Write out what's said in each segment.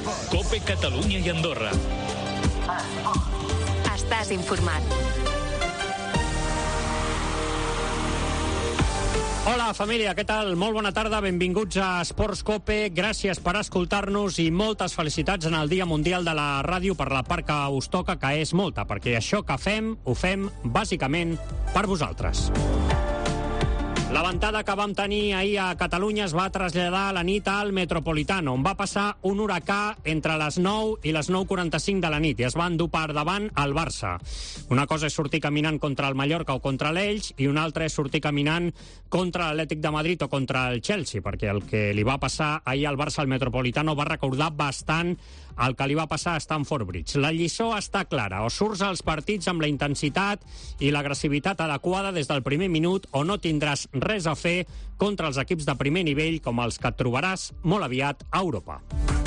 COPE Catalunya i Andorra. Estàs informat. Hola, família, què tal? Molt bona tarda, benvinguts a Esports COPE. Gràcies per escoltar-nos i moltes felicitats en el Dia Mundial de la Ràdio per la part que us toca, que és molta, perquè això que fem, ho fem bàsicament per vosaltres. La ventada que vam tenir ahir a Catalunya es va traslladar a la nit al Metropolitano, on va passar un huracà entre les 9 i les 9:45 de la nit i es va endur per davant al Barça. Una cosa és sortir caminant contra el Mallorca o contra l'Elx i una altra és sortir caminant contra l'Atlètic de Madrid o contra el Chelsea, perquè el que li va passar ahir al Barça al Metropolitano va recordar bastant el que li va passar a Stamford Bridge. La lliçó està clara: o surts als partits amb la intensitat i l'agressivitat adequada des del primer minut o no tindràs res a fer contra els equips de primer nivell com els que et trobaràs molt aviat a Europa.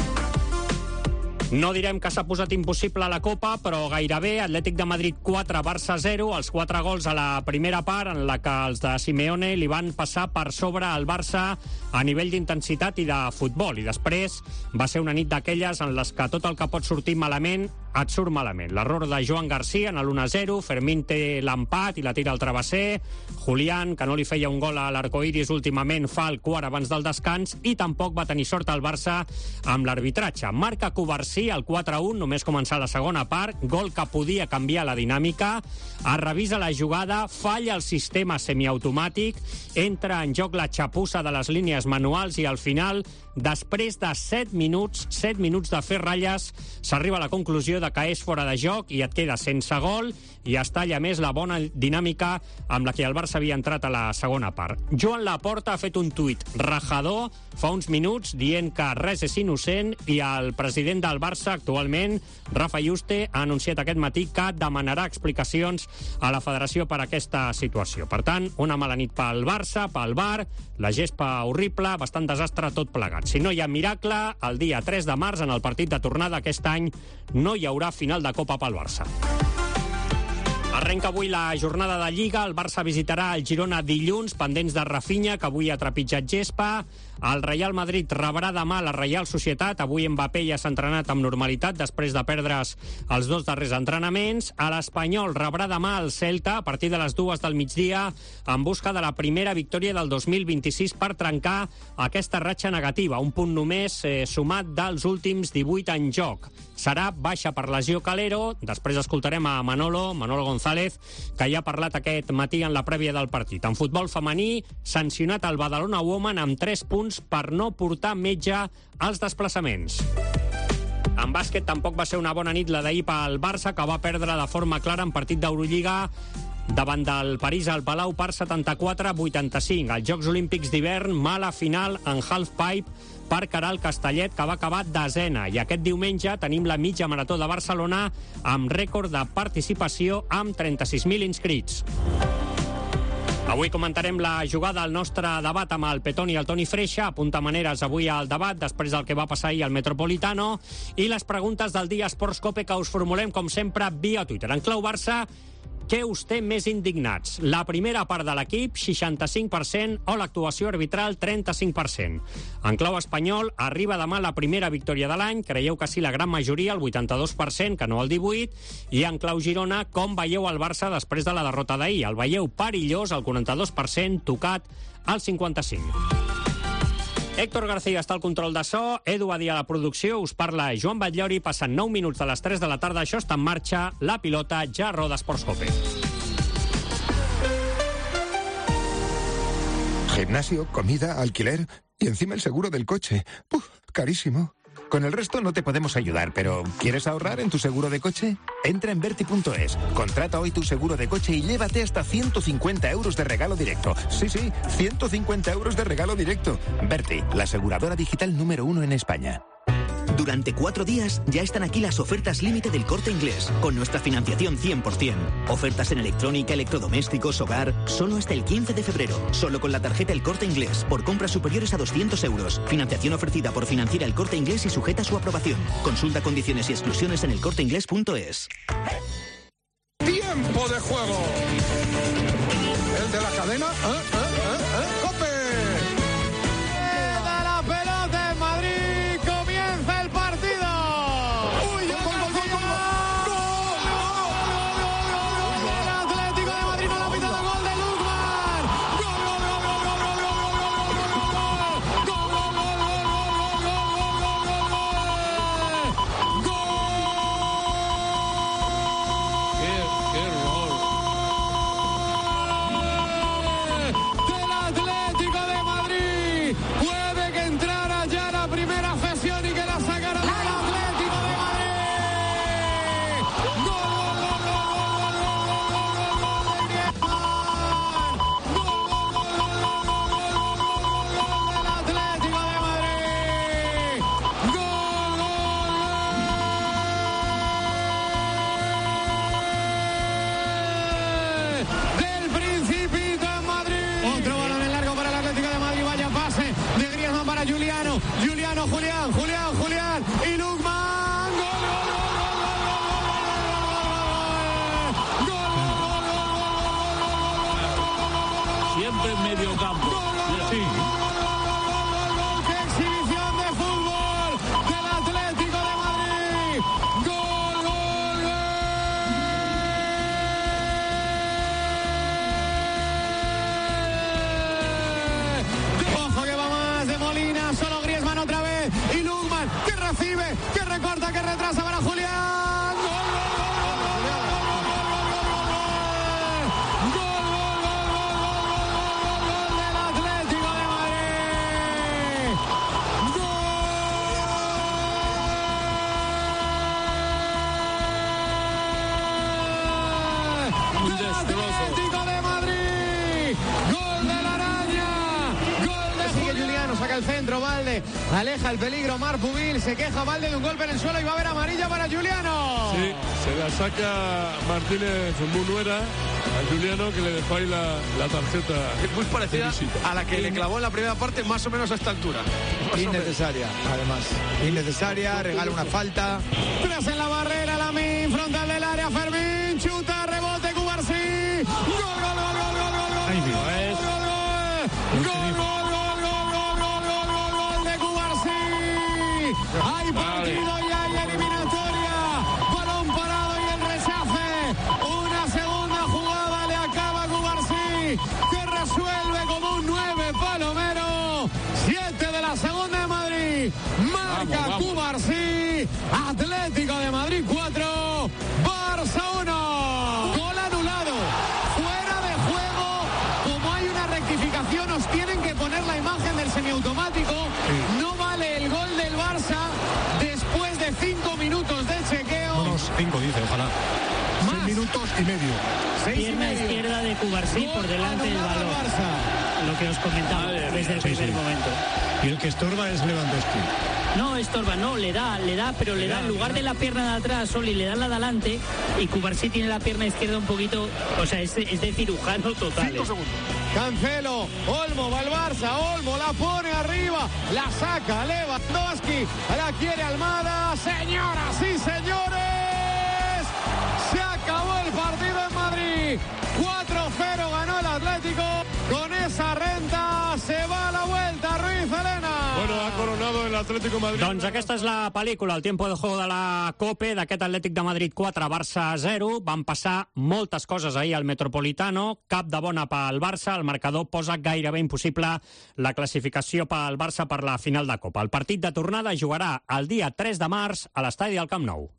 No direm que s'ha posat impossible a la Copa, però gairebé. Atlètic de Madrid 4, Barça 0, els 4 gols a la primera part, en la que els de Simeone li van passar per sobre al Barça a nivell d'intensitat i de futbol. I després va ser una nit d'aquelles en les que tot el que pot sortir malament et surt malament. L'error de Joan Garcia en l'1-0, Fermín té l'empat i la tira al travesser, Julián, que no li feia un gol a l'Arcoiris últimament, fa el quart abans del descans, i tampoc va tenir sort el Barça amb l'arbitratge. Marca Covarsí al 4-1, només començar la segona part, gol que podia canviar la dinàmica, es revisa la jugada, falla el sistema semiautomàtic, entra en joc la xapussa de les línies manuals i al final, després de 7 minuts de fer ratlles, s'arriba a la conclusió de que és fora de joc i et queda sense gol i es talla més la bona dinàmica amb la que el Barça havia entrat a la segona part. Joan Laporta ha fet un tuit rajador fa uns minuts dient que res és innocent i el president del Barça actualment, Rafa Yuste, ha anunciat aquest matí que demanarà explicacions a la federació per aquesta situació. Per tant, una mala nit pel Barça, pel VAR, la gespa horrible, bastant desastre tot plegat. Si no hi ha miracle, el dia 3 de març, en el partit de tornada aquest any, no hi haurà final de Copa pel Barça. Arrenca avui la jornada de Lliga. El Barça visitarà el Girona dilluns, pendents de Rafinha, que avui ha trepitjat gespa. El Real Madrid rebrà demà la Reial Societat. Avui Mbappé ja s'ha entrenat amb normalitat després de perdre's els 2 darrers entrenaments. A l'Espanyol rebrà demà el Celta a partir de les 2 del migdia en busca de la primera victòria del 2026 per trencar aquesta ratxa negativa. Un punt només sumat dels últims 18 en joc. Serà baixa per lesió Calero. Després escoltarem a Manolo González, que ja ha parlat aquest matí en la prèvia del partit. En futbol femení, sancionat el Badalona Woman amb 3 punts per no portar metge als desplaçaments. En bàsquet tampoc va ser una bona nit la d'ahir pel Barça, que va perdre de forma clara en partit d'Eurolliga davant del París al Palau per 74-85. Als Jocs Olímpics d'hivern, mala final en halfpipe per Caral Castellet, que va acabar desena. I aquest diumenge tenim la mitja marató de Barcelona amb rècord de participació amb 36.000 inscrits. Avui comentarem la jugada al nostre debat amb el Petón i el Toni Freixa. Apunta maneres avui al debat després del que va passar ahir al Metropolitano. I les preguntes del dia Esports COPE que us formulem, com sempre, via Twitter. En clau Barça, què us té més indignats? La primera part de l'equip, 65%, o l'actuació arbitral, 35%. En clau espanyol, arriba demà la primera victòria de l'any, creieu que sí la gran majoria, el 82%, que no el 18%, i en clau Girona, com veieu el Barça després de la derrota d'ahir? El veieu perillós, el 42%, tocat al 55%. Héctor García està al control de so, Edu Badia a la producció, us parla Joan Batllori, passen 9 minuts de les 3 de la tarda, això està en marxa, la pilota ja roda Esports COPE. Gimnasio, comida, alquiler y encima el seguro del coche. ¡Puf! Carísimo. Con el resto no te podemos ayudar, pero ¿quieres ahorrar en tu seguro de coche? Entra en Verti.es, contrata hoy tu seguro de coche y llévate hasta 150 euros de regalo directo. Sí, 150 euros de regalo directo. Verti, la aseguradora digital número 1 en España. Durante 4 días ya están aquí las ofertas límite del Corte Inglés, con nuestra financiación 100%. Ofertas en electrónica, electrodomésticos, hogar, solo hasta el 15 de febrero. Solo con la tarjeta El Corte Inglés, por compras superiores a 200 euros. Financiación ofrecida por Financiera El Corte Inglés y sujeta a su aprobación. Consulta condiciones y exclusiones en elcorteinglés.es. ¡Tiempo de juego! ¿El de la cadena? ¡COPE! ¡Da la pelota en Madrid! ¡Comienza el partido! Juliano, Julián, y Lukman, gol. Siempre en medio campo. Sí. ¡Qué exhibición de fútbol del Atlético de Madrid! ¡Gol! ¡Ojo que va más de Molina! Solo Griezmann otra vez. Y Lukman, que recibe, que recorta, que retrasa para Julián. Atlético de Madrid, gol de la Araña, gol de sigue Juliano, saca el centro, Valde, aleja el peligro, Marpubil, se queja Valde de un golpe en el suelo y va a haber amarilla para Juliano. Sí, se la saca Martínez Munuera a Juliano, que le dejó ahí la tarjeta. Es muy parecida a la que le clavó en la primera parte, más o menos a esta altura. Innecesaria, además. Innecesaria, regala una falta. Tras en la barrera, Lamine, frontal del área, Fermín, chuta, rebote, Cubarsí. Gol. Ahí mismo, Gol de Cubarsí. Hay partido y hay eliminatoria. Balón parado y el rechace. Una segunda jugada le acaba a Cubarsí, que resuelve como un 9 palomero. 7 de la segunda de Madrid. Marca Cubarsí. Atlético de Madrid 4, Barça 1. Gol anulado. Fuera de juego. Como hay una rectificación, os tienen que poner la imagen del semiautomático. No vale el gol del Barça después de 5 minutos de chequeo. Unos 5, dice, ojalá. 6 minutos y medio. 6 y Pierna medio. izquierda de Cubarsí por delante del Anulado balón. Barça. Lo que os comentaba desde el primer momento. Y el que estorba es Lewandowski. No, estorba, no, le da, pero le da en lugar de la pierna de atrás, Oli, le da la de adelante, y Cubarsí tiene la pierna izquierda un poquito, o sea, es de cirujano total. 5 segundos. Cancelo, Olmo va al Barça, Olmo la pone arriba, la saca Lewandowski, la quiere Almada. Señoras y señores, se acabó el partido en Madrid. 4-0 ganó el Atlético. Con esa renta se va a la vuelta Ruiz Elena. Bueno, ha coronado el Atlético de Madrid. Doncs aquesta és la pel·lícula, el tiempo de juego de la COPE, d'aquest Atlètic de Madrid 4, Barça 0. Van passar moltes coses ahir al Metropolitano, cap de bona pel Barça, el marcador posa gairebé impossible la classificació pel Barça per la final de Copa. El partit de tornada jugarà el dia 3 de març a l'estadi del Camp Nou.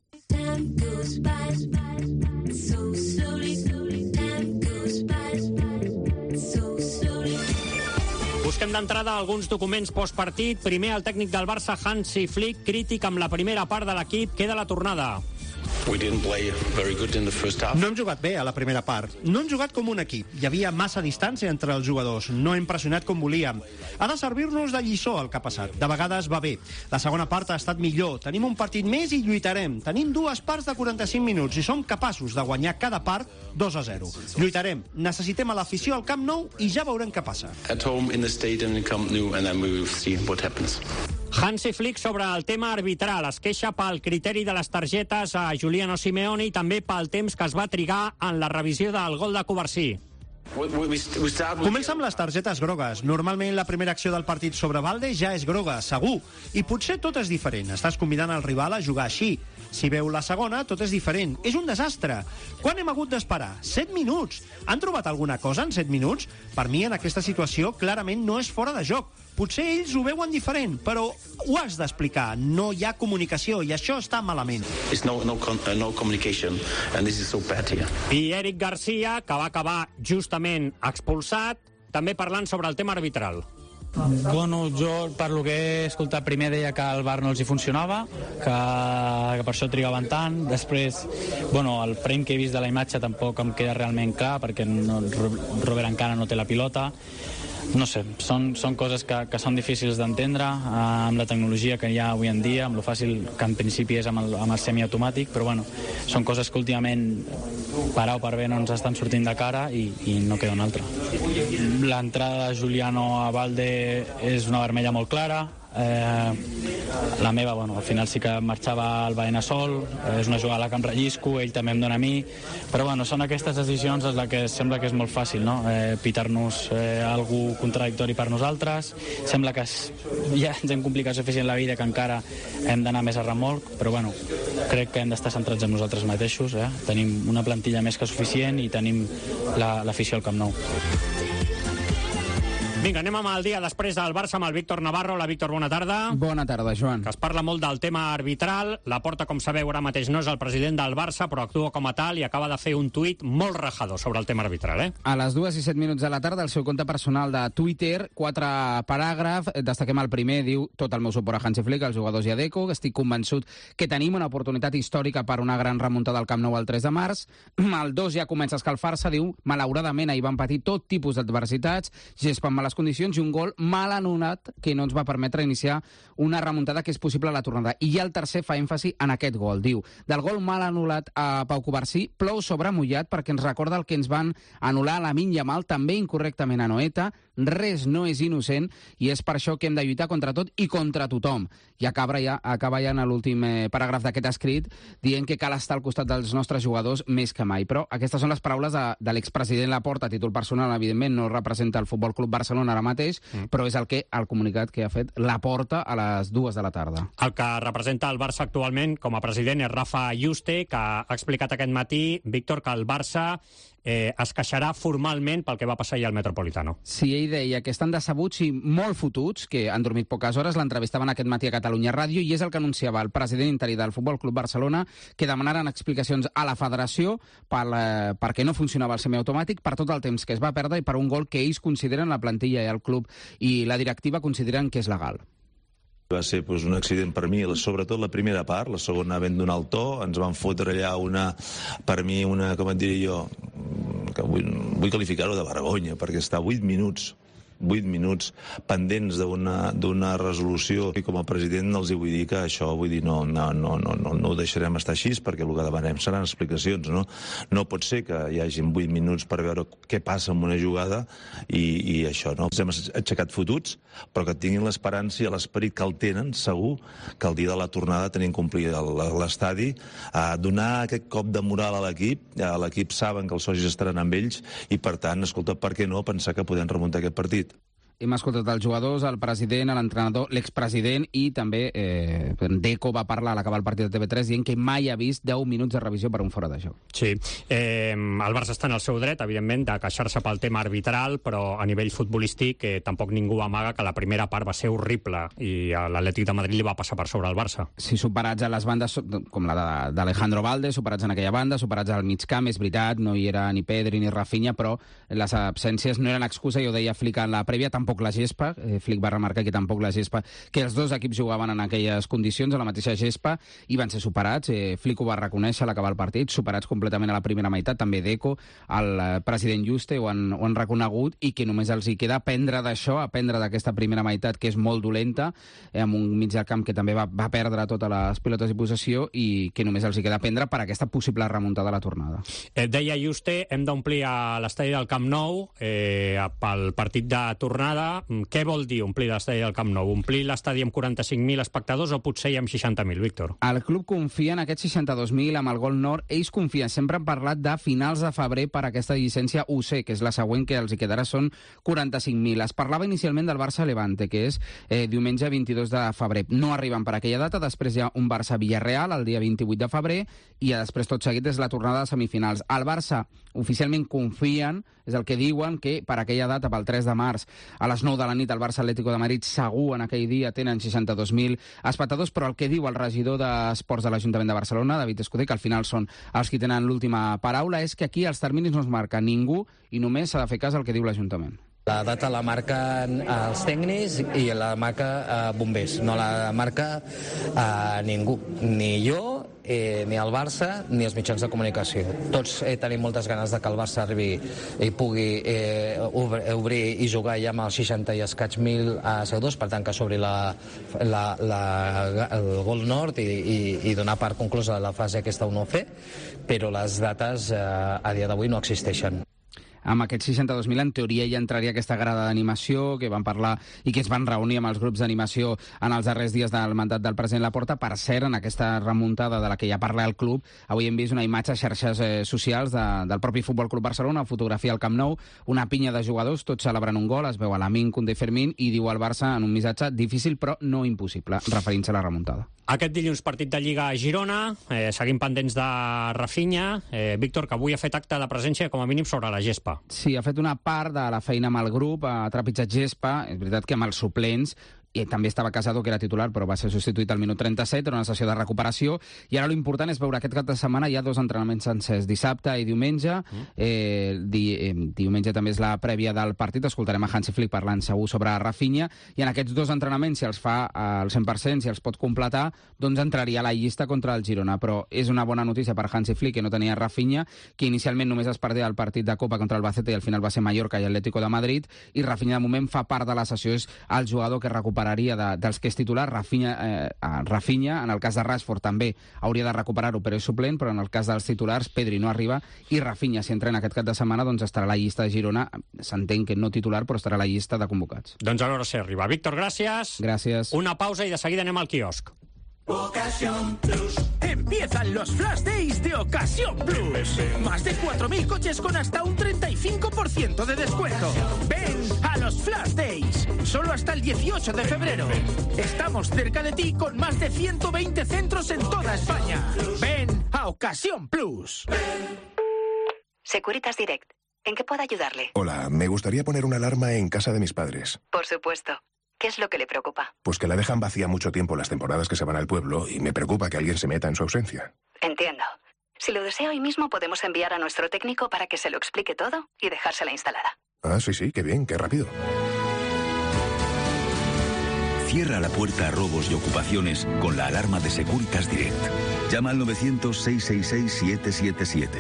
Busquem d'entrada alguns documents postpartit. Primer, el tècnic del Barça, Hansi Flick, crític amb la primera part de l'equip. Queda la tornada. No hem jugat bé a la primera part. No hem jugat com un equip. Hi havia massa distància entre els jugadors. No hem pressionat com volíem. Ha de servir-nos de lliçó el que ha passat. De vegades va bé. La segona part ha estat millor. Tenim un partit més i lluitarem. Tenim 2 parts de 45 minuts i som capaços de guanyar cada part 2-0. Lluitarem. Necessitem a l'afició al Camp Nou i ja veurem què passa. At home in the stadium in Camp Nou, and then we will see what happens. Hansi Flick sobre el tema arbitral. Es queixa pel criteri de les targetes a Giuliano Simeone i també pel temps que es va trigar en la revisió del gol de Cubarsí. Comença amb les targetes grogues. Normalment la primera acció del partit sobre Valde ja és groga, segur. I potser tot és diferent. Estàs convidant el rival a jugar així. Si veu la segona, tot és diferent. És un desastre. Quan hem hagut d'esperar? 7 minuts. Han trobat alguna cosa en 7 minuts? Per mi, en aquesta situació, clarament no és fora de joc. Potser ells ho veuen diferent, però ho has d'explicar. No hi ha comunicació i això està malament. No communication, and this is so bad here. I Eric Garcia, que va acabar justament expulsat, també parlant sobre el tema arbitral. Bueno, jo per lo que he escoltat primer deia que el VAR no els hi funcionava, que per això trigaven tant. Després, bueno, el frame que he vist de la imatge tampoc em queda realment clar perquè Robert encara no té la pilota. No sé, són coses que són difícils d'entendre amb la tecnologia que hi ha avui en dia, amb lo fàcil que en principi és amb el semiautomàtic, però bueno, són coses que últimament per A o per B no ens estan sortint de cara i no queda una altra. L'entrada de Juliano a Valde és una vermella molt clara, la meva, bueno, al final sí que marxava al Baena sol, és una jugada que em rellisco, ell també em dona a mi, però bueno, són aquestes decisions en les que sembla que és molt fàcil, no? Pitar-nos algú contradictori per nosaltres, sembla que ja ens hem complicat suficient la vida que encara hem d'anar més a remolc, però bueno, crec que hem d'estar centrats en nosaltres mateixos, tenim una plantilla més que suficient i tenim l'afició al Camp Nou. Vinga, anem amb el dia després del Barça amb el Víctor Navarro. La Víctor, bona tarda. Bona tarda, Joan. Que es parla molt del tema arbitral. Laporta, com sabeu, ara mateix no és el president del Barça, però actua com a tal i acaba de fer un tuit molt rajador sobre el tema arbitral. A les 2:07 de la tarda, el seu compte personal de Twitter, 4 paràgrafs, destaquem el primer, diu: tot el meu suport a Hansi Flick, als jugadors i a Deco, estic convençut que tenim una oportunitat històrica per una gran remuntada al Camp Nou el 3 de març. El 2 ja comença a escalfar-se, diu: malauradament ahir van patir tot tipus d'adversitats, gespa en males condicions i un gol mal anul·lat que no ens va permetre iniciar una remuntada que és possible a la tornada. I ja el tercer fa èmfasi en aquest gol. Diu: del gol mal anul·lat a Pau Covarsí, plou sobre mullat perquè ens recorda el que ens van anul·lar a Lamine Yamal, també incorrectament a Noeta. Res no és innocent i és per això que hem de lluitar contra tot i contra tothom. I acaba ja en l'últim paràgraf d'aquest escrit dient que cal estar al costat dels nostres jugadors més que mai. Però aquestes són les paraules de l'expresident Laporta, a títol personal, evidentment, no representa el Futbol Club Barcelona ara mateix, però és el comunicat que ha fet Laporta a les 2 de la tarda. El que representa el Barça actualment com a president és Rafa Yuste, que ha explicat aquest matí, Víctor, que el Barça es queixarà formalment pel que va passar ahir al Metropolitano. Sí, ell deia que estan decebuts i molt fotuts, que han dormit poques hores, l'entrevistaven aquest matí a Catalunya Ràdio, i és el que anunciava el president interí del Futbol Club Barcelona, que demanaren explicacions a la federació perquè no funcionava el semiautomàtic, per tot el temps que es va perdre i per un gol que ells consideren, la plantilla i el club i la directiva consideren que és legal. Va ser un accident per mi, sobretot la primera part, la segona vam donar el to, ens van fotre allà per mi, com et diria jo, que vull qualificar-ho de vergonya, perquè està 8 minuts pendents d'una resolució, i com a president els vull dir que això, no ho deixarem estar així, perquè el que demanem seran explicacions, no? No pot ser que hi hagi 8 minuts per veure què passa amb una jugada i això, no? Ens hem aixecat fotuts, però que tinguin l'esperança i l'esperit que el tenen, segur, que el dia de la tornada tenim complir l'estadi, donar aquest cop de moral a l'equip saben que els socis estaran amb ells i, per tant, escolta, per què no pensar que podem remuntar aquest partit? Hem escoltat els jugadors, el president, l'entrenador, l'expresident i també Deco va parlar a l'acabar el partit de TV3 dient que mai ha vist 10 minuts de revisió per un fora de joc. Sí, el Barça està en el seu dret, evidentment, de queixar-se pel tema arbitral, però a nivell futbolístic tampoc ningú amaga que la primera part va ser horrible i l'Atlètic de Madrid li va passar per sobre al Barça. Sí, superats a les bandes, com la d'Alejandro Valde, superats en aquella banda, superats al mig camp, és veritat, no hi era ni Pedri ni Rafinha, però les absències no eren excusa, ja ho deia Flick en la prèvia, tampoc la gespa, Flick va remarcar que tampoc la gespa, que els dos equips jugaven en aquelles condicions, a la mateixa gespa, i van ser superats. Flick ho va reconèixer a l'acabar el partit, superats completament a la primera meitat, també Deco, el president Yuste ho han reconegut, i que només els hi queda aprendre d'això, aprendre d'aquesta primera meitat, que és molt dolenta, amb un mig del camp que també va perdre totes les pilotes i possessió, i que només els hi queda aprendre per aquesta possible remuntada a la tornada. Deia Yuste, hem d'omplir l'estadi del Camp Nou pel partit de tornada. Què vol dir omplir l'estadi del Camp Nou? Omplir l'estadi amb 45.000 espectadors o potser amb 60.000, Víctor? El club confia en aquests 62.000 amb el gol nord. Ells confien, sempre han parlat de finals de febrer per aquesta llicència UC, que és la següent que els hi quedarà, són 45.000. Es parlava inicialment del Barça-Levante, que és diumenge 22 de febrer. No arriben per aquella data, després hi ha un Barça-Villarreal el dia 28 de febrer i després tot seguit és la tornada de semifinals. El Barça oficialment confien, és el que diuen, que per aquella data, pel 3 de març, a les 9 de la nit, el Barça Atlético de Madrid segur en aquell dia tenen 62.000 espectadors, però el que diu el regidor d'Esports de l'Ajuntament de Barcelona, David Escudé, que al final són els que tenen l'última paraula, és que aquí els terminis no es marca ningú i només s'ha de fer cas al que diu l'Ajuntament. La data la marquen els tècnics i la marca bombers, no la marca ningú, ni jo, ni el Barça, ni els mitjans de comunicació. Tots tenim moltes ganes de que el Barça arribi i pugui obrir i jugar ja amb els 60 i escaig mil seguidors, per tant que s'obri el gol nord i donar per conclosa la fase aquesta 1-F, però les dates a dia d'avui no existeixen. amb aquests 62.000, en teoria ja entraria aquesta grada d'animació que van parlar i que es van reunir amb els grups d'animació en els darrers dies del mandat del president Laporta. Per cert, en aquesta remuntada de la que ja parla el club, avui hem vist una imatge a xarxes socials del propi Futbol Club Barcelona, una fotografia al Camp Nou, una pinya de jugadors, tots celebrant un gol, es veu a Lamine, Koundé, Fermín, i diu al Barça en un missatge difícil però no impossible, referint-se a la remuntada. Aquest dilluns partit de Lliga a Girona, seguim pendents de Rafinha. Víctor, que avui ha fet acte de presència com a mínim sobre la gespa. Sí, ha fet una part de la feina amb el grup, ha trepitjat gespa, és veritat que amb els suplents, i també estava Casado, que era titular, però va ser substituït al minut 37, en una sessió de recuperació, i ara l'important és veure aquest cap de setmana hi ha 2 entrenaments sencers, dissabte i diumenge. Diumenge també és la prèvia del partit, escoltarem a Hansi Flick parlant segur sobre Rafinha, i en aquests 2 entrenaments, si els fa al 100%, si els pot completar, doncs entraria a la llista contra el Girona, però és una bona notícia per Hansi Flick, que no tenia Rafinha, que inicialment només es perdia el partit de Copa contra el Albacete i al final va ser Mallorca i Atlético de Madrid, i Rafinha de moment fa part de la sessió, és el jugador que recuperaria dels que és titular. Rafinha, en el cas de Rashford també hauria de recuperar-ho, però és suplent, però en el cas dels titulars Pedri no arriba, i Rafinha, si entrena aquest cap de setmana, doncs estarà a la llista de Girona, s'entén que no titular, però estarà a la llista de convocats. Doncs a veure si arriba. Víctor, gràcies. Gràcies. Una pausa i de seguida anem al quiosc. Ocasión Plus. Empiezan los Flash Days de Ocasión Plus. Más de 4.000 coches con hasta un 35% de descuento. Ven a los Flash Days. Solo hasta el 18 de febrero. Estamos cerca de ti con más de 120 centros en toda España. Ven a Ocasión Plus. Securitas Direct. ¿En qué puedo ayudarle? Hola, me gustaría poner una alarma en casa de mis padres. Por supuesto. ¿Qué es lo que le preocupa? Pues que la dejan vacía mucho tiempo las temporadas que se van al pueblo y me preocupa que alguien se meta en su ausencia. Entiendo. Si lo desea hoy mismo podemos enviar a nuestro técnico para que se lo explique todo y dejársela instalada. Ah, sí, qué bien, qué rápido. Cierra la puerta a robos y ocupaciones con la alarma de Securitas Direct. Llama al 900-666-777.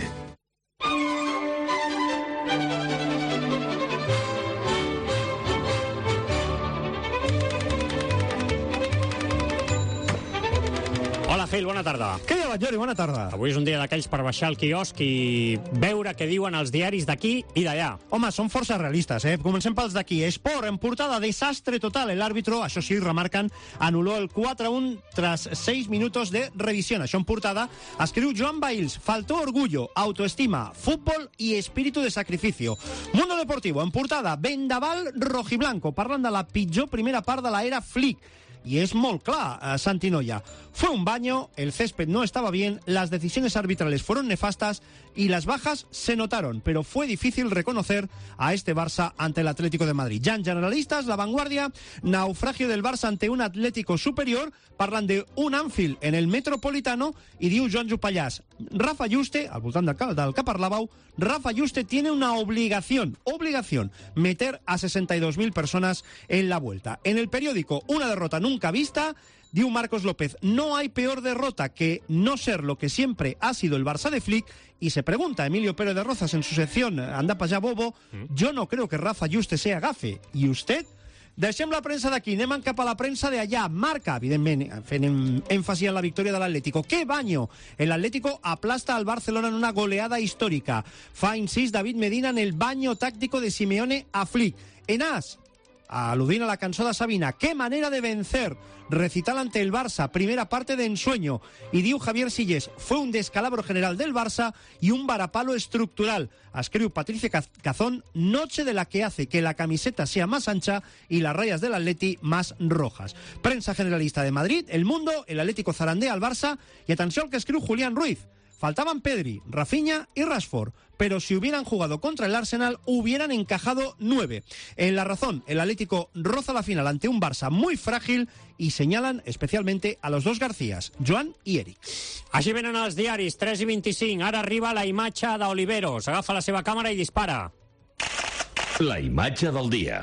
Hola, Gil, bona tarda. Què hi ha, Jordi? Bona tarda. Avui és un dia d'aquells per baixar al quiosc i veure què diuen els diaris d'aquí i d'allà. Home, són força realistes, eh? Comencem pels d'aquí. Sport, en portada, desastre total. El árbitro, això sí, remarquen, anuló el 4-1 tras 6 minutos de revisión. Això en portada escriu Joan Bails. Faltó orgullo, autoestima, fútbol y espíritu de sacrificio. Mundo Deportivo, en portada, vendaval rojiblanco. Parlen de la pitjor primera part de la era Flick. Y es molt clar, Santi Noya. Fue un baño, el césped no estaba bien, las decisiones arbitrales fueron nefastas y las bajas se notaron, pero fue difícil reconocer a este Barça ante el Atlético de Madrid. Ya en generalistas, La Vanguardia, naufragio del Barça ante un Atlético superior, parlan de un Anfield en el Metropolitano y diu Joan Jupallàs, Rafa Juste, al voltant del que parlàveu, Rafa Juste tiene una obligación, meter a 62.000 personas en la vuelta. En el periódico, una derrota nunca vista, diu Marcos López, no hay peor derrota que no ser lo que siempre ha sido el Barça de Flick, y se pregunta Emilio Pérez de Rozas en su sección Anda pa allá bobo, yo no creo que Rafa Juste sea gafe, ¿y usted? Deixem la premsa d'aquí, anem cap a la premsa d'allà. Marca, evidentment, fent èmfasi en la victòria de l'Atlético. ¡Qué baño! El Atlético aplasta al Barcelona en una goleada histórica. Fa incís David Medina en el baño táctico de Simeone a Flick. En As, aludint a la cançó de Sabina, qué manera de vencer, recital ante el Barça, primera parte de ensueño, y diu Javier Sillés, fue un descalabro general del Barça y un varapalo estructural. Escriu Patricia Cazón, noche de la que hace que la camiseta sea más ancha y las rayas del Atleti más rojas. Prensa generalista de Madrid, El Mundo, el Atlético zarandea al Barça, y atenció al que escriu Julián Ruiz. Faltaban Pedri, Rafinha y Rashford, pero si hubieran jugado contra el Arsenal, hubieran encajado 9. En La Razón, el Atlético roza la final ante un Barça muy frágil y señalan especialmente a los dos Garcías, Joan i Eric. Així venen els diaris, 3 i 25. Ara arriba la imatge d'Oliveros. Agafa la seva càmera i dispara. La imatge del dia.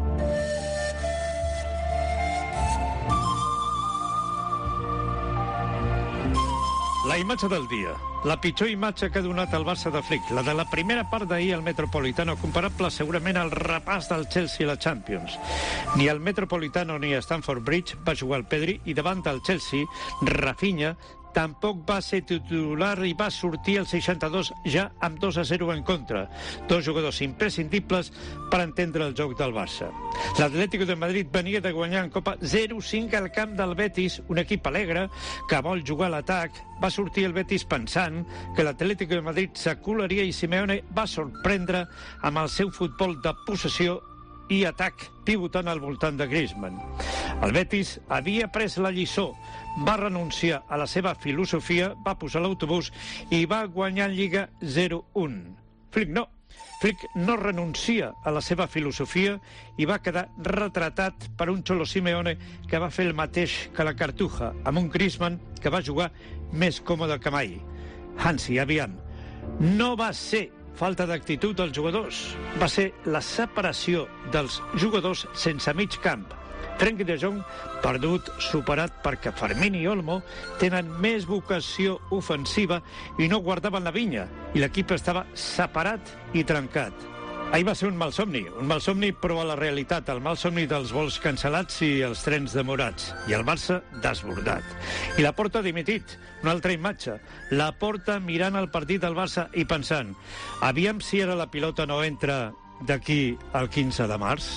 La imatge del dia. La pitjor imatge que ha donat el Barça de Flick, la de la primera part d'ahir al Metropolitano, comparable segurament al repàs del Chelsea a la Champions. Ni al Metropolitano ni a Stamford Bridge va jugar el Pedri i davant del Chelsea, Rafinha tampoc va ser titular i va sortir el 62 ja amb 2-0 en contra. Dos jugadors imprescindibles per entendre el joc del Barça. L'Atlético de Madrid venia de guanyar en Copa 0-5 al camp del Betis, un equip alegre que vol jugar a l'atac. Va sortir el Betis pensant que l'Atlético de Madrid s'acularia i Simeone va sorprendre amb el seu futbol de possessió i atac, pivotant al voltant de Griezmann. El Betis havia pres la lliçó, va renunciar a la seva filosofia, va posar l'autobús i va guanyar en Lliga 0-1. Flick no renuncia a la seva filosofia i va quedar retratat per un Cholo Simeone que va fer el mateix que la Cartuja, amb un Griezmann que va jugar més còmode que mai. Hansi, aviam, no va ser falta d'actitud dels jugadors, va ser la separació dels jugadors sense mig camp. Frenkie de Jong, perdut, superat perquè Fermín i Olmo tenen més vocació ofensiva i no guardaven la vinya, i l'equip estava separat i trencat. Ahir va ser un malsomni però a la realitat, el malsomni dels vols cancel·lats i els trens demorats, i el Barça desbordat. I la Porta ha dimitit, una altra imatge, la Porta mirant el partit del Barça i pensant, aviam si ara la pilota no entra d'aquí al 15 de març?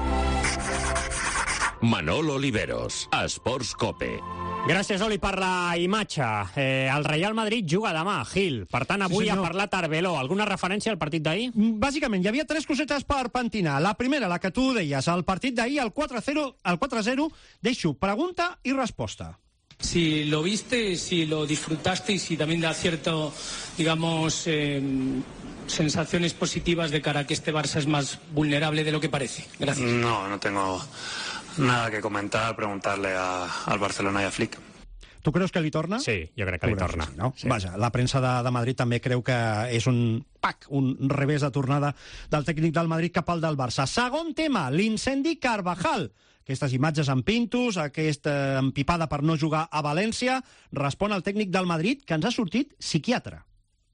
Manolo Oliveros, Esports Cope. Gràcies, Oli, per la imatge. El Real Madrid juga demà, Gil. Per tant, avui ha parlat Arbeloa. Alguna referència al partit d'ahir? Bàsicament, hi havia 3 cosetes per pentinar. La primera, la que tu deies, el partit d'ahir, el 4-0, deixo pregunta i resposta. Si lo viste, si lo disfrutaste y si también da cierto, digamos, sensaciones positivas de cara a que este Barça es más vulnerable de lo que parece. Gracias. No tengo nada que comentar, preguntarle al Barcelona y a Flick. Tu creus que li torna? Sí, jo crec que li torna. Sí, no? Sí. Vaja, la premsa de Madrid també creu que és un revés de tornada del tècnic del Madrid cap al del Barça. Segon tema, l'incendi Carvajal. Aquestes imatges amb pintos, aquesta empipada per no jugar a València, respon el tècnic del Madrid, que ens ha sortit psiquiatre.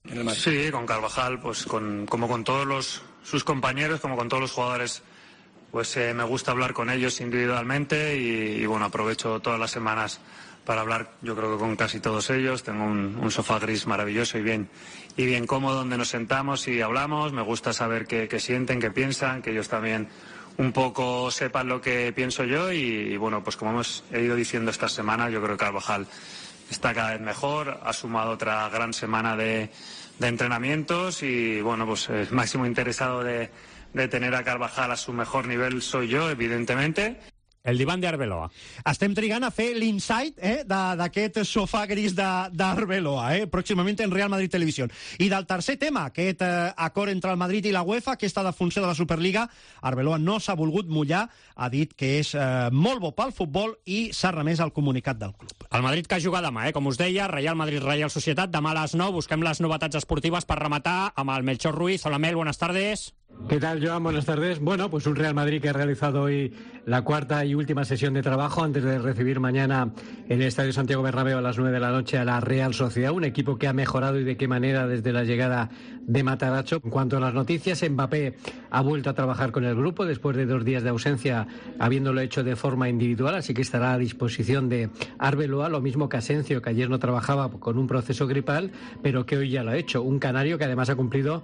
Sí, con Carvajal, pues como con todos sus compañeros, como con todos los jugadores, pues me gusta hablar con ellos individualmente y bueno, aprovecho todas las semanas para hablar, yo creo que con casi todos ellos. Tengo un sofá gris maravilloso y bien cómodo donde nos sentamos y hablamos. Me gusta saber qué sienten, qué piensan, que ellos también un poco sepan lo que pienso yo y bueno, pues como hemos ido diciendo esta semana, yo creo que Carvajal está cada vez mejor, ha sumado otra gran semana de entrenamientos y bueno, pues el máximo interesado de tener a Carvajal a su mejor nivel soy yo, evidentemente. El divan d'Arbeloa. Estem trigant a fer l'insight d'aquest sofà gris d'Arbeloa, pròximament en Real Madrid Televisió. I del tercer tema, aquest acord entre el Madrid i la UEFA, aquesta defunció de la Superliga, Arbeloa no s'ha volgut mullar, ha dit que és molt bo pel futbol i s'ha remès al comunicat del club. El Madrid que juga demà, com us deia, Real Madrid, Real Societat, demà a les 9, busquem les novetats esportives per rematar amb el Melchor Ruiz. Hola, Mel, buenas tardes. ¿Qué tal, Joan? Buenas tardes. Bueno, pues un Real Madrid que ha realizado hoy la cuarta y última sesión de trabajo antes de recibir mañana en el Estadio Santiago Bernabéu a las 9 de la noche a la Real Sociedad, un equipo que ha mejorado y de qué manera desde la llegada de Matarazzo. En cuanto a las noticias, Mbappé ha vuelto a trabajar con el grupo después de 2 días de ausencia, habiéndolo hecho de forma individual, así que estará a disposición de Arbeloa, lo mismo que Asensio, que ayer no trabajaba con un proceso gripal, pero que hoy ya lo ha hecho. Un canario que además ha cumplido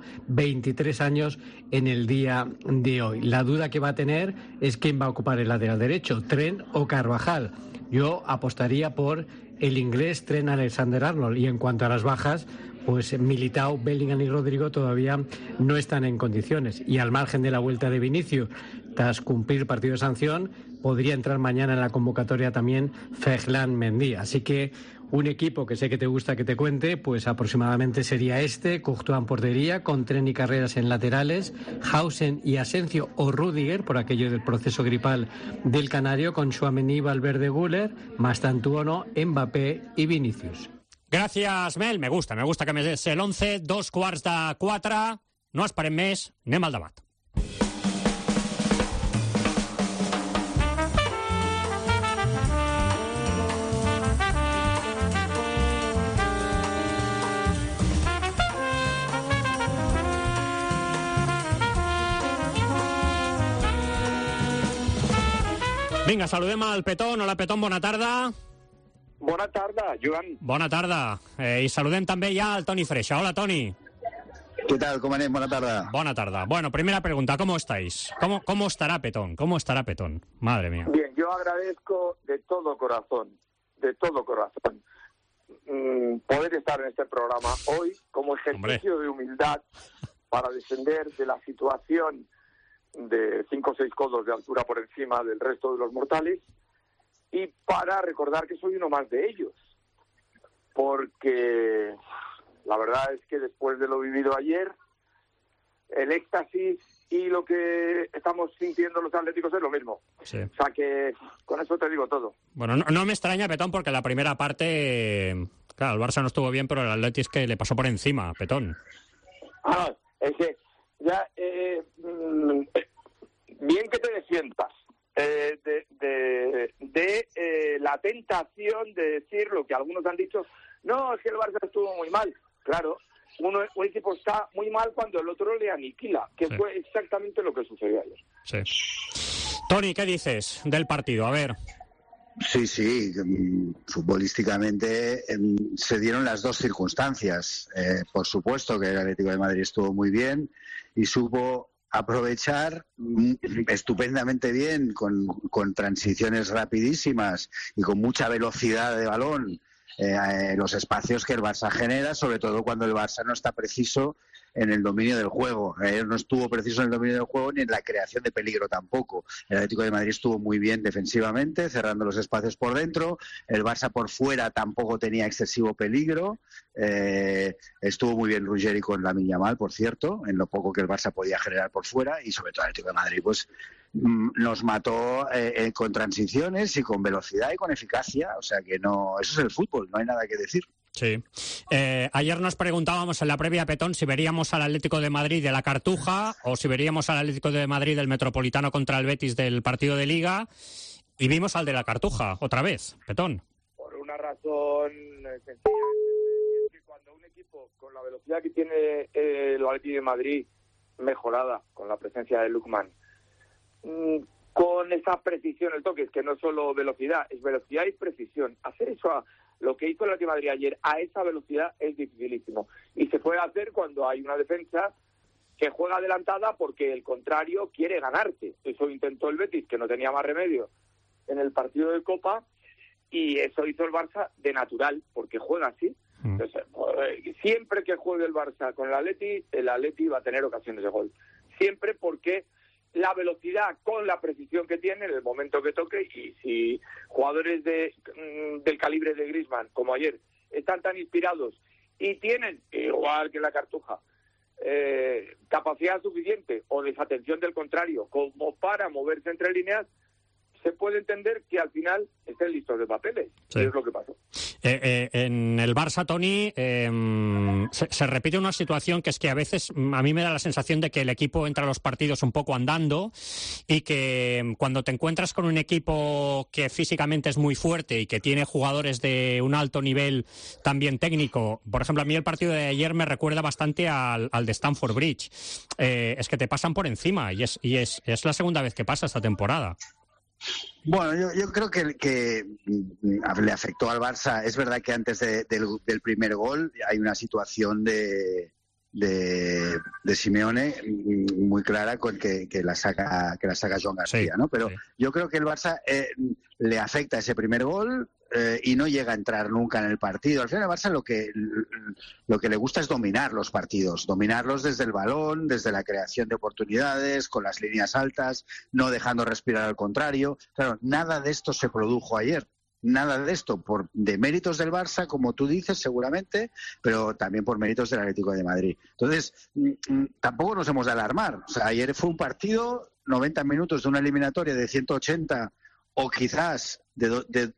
23 años en el día de hoy. La duda que va a tener es quién va a ocupar el lateral derecho, Trent o Carvajal. Yo apostaría por el inglés Trent Alexander-Arnold, y en cuanto a las bajas, pues Militao, Bellingham y Rodrigo todavía no están en condiciones, y al margen de la vuelta de Vinicius tras cumplir partido de sanción, podría entrar mañana en la convocatoria también Ferland Mendy. Así que un equipo que sé que te gusta que te cuente, pues aproximadamente sería Courtois en portería, con Tren y Carreras en laterales, Hausen y Asensio o Rüdiger, por aquello del proceso gripal del canario, con Tchouaméni, Valverde, Güler, Mastantuono, Mbappé y Vinicius. Gràcies, Mel. Me gusta que més el 11, 3:15. No esperem més, anem al debat. Vinga, saludem al Petón. Hola, Petón, bona tarda. Bona tarda, Joan. Bona tarda. I saludem també ja al Toni Freixa. Hola, Toni. ¿Qué tal? ¿Cómo anem? Buena tarde. Buena tarde. Bueno, primera pregunta, ¿cómo estáis? ¿Cómo estará Petón? ¿Cómo estará Petón? Madre mía. Bien, yo agradezco de todo corazón, poder estar en este programa hoy como ejercicio de humildad para descender de la situación de 5 o 6 codos de altura por encima del resto de los mortales y para recordar que soy uno más de ellos. Porque la verdad es que después de lo vivido ayer, el éxtasis y lo que estamos sintiendo los atléticos es lo mismo. Sí. O sea que con eso te digo todo. Bueno, no me extraña, Petón, porque la primera parte, claro, el Barça no estuvo bien, pero el Atleti es que le pasó por encima, Petón. Es que ya, bien que te descientas de la tentación de decir lo que algunos han dicho, no, es que el Barça estuvo muy mal. Claro, un equipo está muy mal cuando el otro le aniquila, que fue exactamente lo que sucedió ayer. Sí. Toni, ¿qué dices del partido? A ver. Sí, futbolísticamente se dieron las dos circunstancias. Por supuesto que el Atlético de Madrid estuvo muy bien y supo aprovechar estupendamente bien con transiciones rapidísimas y con mucha velocidad de balón los espacios que el Barça genera, sobre todo cuando el Barça no está preciso en el dominio del juego. No estuvo preciso en el dominio del juego ni en la creación de peligro tampoco. El Atlético de Madrid estuvo muy bien defensivamente, cerrando los espacios por dentro. El Barça por fuera tampoco tenía excesivo peligro. Estuvo muy bien Ruggeri con Lamine Yamal, por cierto, en lo poco que el Barça podía generar por fuera, y sobre todo el Atlético de Madrid pues nos mató con transiciones y con velocidad y con eficacia. O sea que no, eso es el fútbol, no hay nada que decir. Sí. Ayer nos preguntábamos en la previa, Petón, si veríamos al Atlético de Madrid de la Cartuja o si veríamos al Atlético de Madrid del Metropolitano contra el Betis del partido de Liga, y vimos al de la Cartuja otra vez, Petón. Por una razón sencilla, es que cuando un equipo con la velocidad que tiene el Atlético de Madrid mejorada con la presencia de Lookman, con esa precisión, el toque, es que no es solo velocidad, es velocidad y precisión. Hacer eso a lo que hizo el Atlético de Madrid ayer a esa velocidad es dificilísimo. Y se puede hacer cuando hay una defensa que juega adelantada porque el contrario quiere ganarte. Eso intentó el Betis, que no tenía más remedio en el partido de Copa, y eso hizo el Barça de natural, porque juega así. Entonces, siempre que juegue el Barça con el Atleti va a tener ocasiones de gol. Siempre, porque la velocidad con la precisión que tiene en el momento que toque, y si jugadores del calibre de Griezmann, como ayer, están tan inspirados y tienen, igual que la Cartuja, capacidad suficiente o desatención del contrario como para moverse entre líneas, se puede entender que al final estén listos de papeles. Sí. Y es lo que pasó. En el Barça, Toni, se repite una situación que es que a veces a mí me da la sensación de que el equipo entra a los partidos un poco andando, y que cuando te encuentras con un equipo que físicamente es muy fuerte y que tiene jugadores de un alto nivel también técnico, por ejemplo, a mí el partido de ayer me recuerda bastante al de Stamford Bridge, es que te pasan por encima, y es la segunda vez que pasa esta temporada. Bueno, yo creo que le afectó al Barça. Es verdad que antes del primer gol hay una situación de Simeone muy clara con que la saca Joan García, ¿no? Pero yo creo que el Barça le afecta ese primer gol y no llega a entrar nunca en el partido. Al final al Barça lo que le gusta es dominar los partidos, dominarlos desde el balón, desde la creación de oportunidades, con las líneas altas, no dejando respirar al contrario. Claro, nada de esto se produjo ayer. Nada de esto, de méritos del Barça, como tú dices, seguramente, pero también por méritos del Atlético de Madrid. Entonces, tampoco nos hemos de alarmar. O sea, ayer fue un partido, 90 minutos de una eliminatoria de 180 o quizás de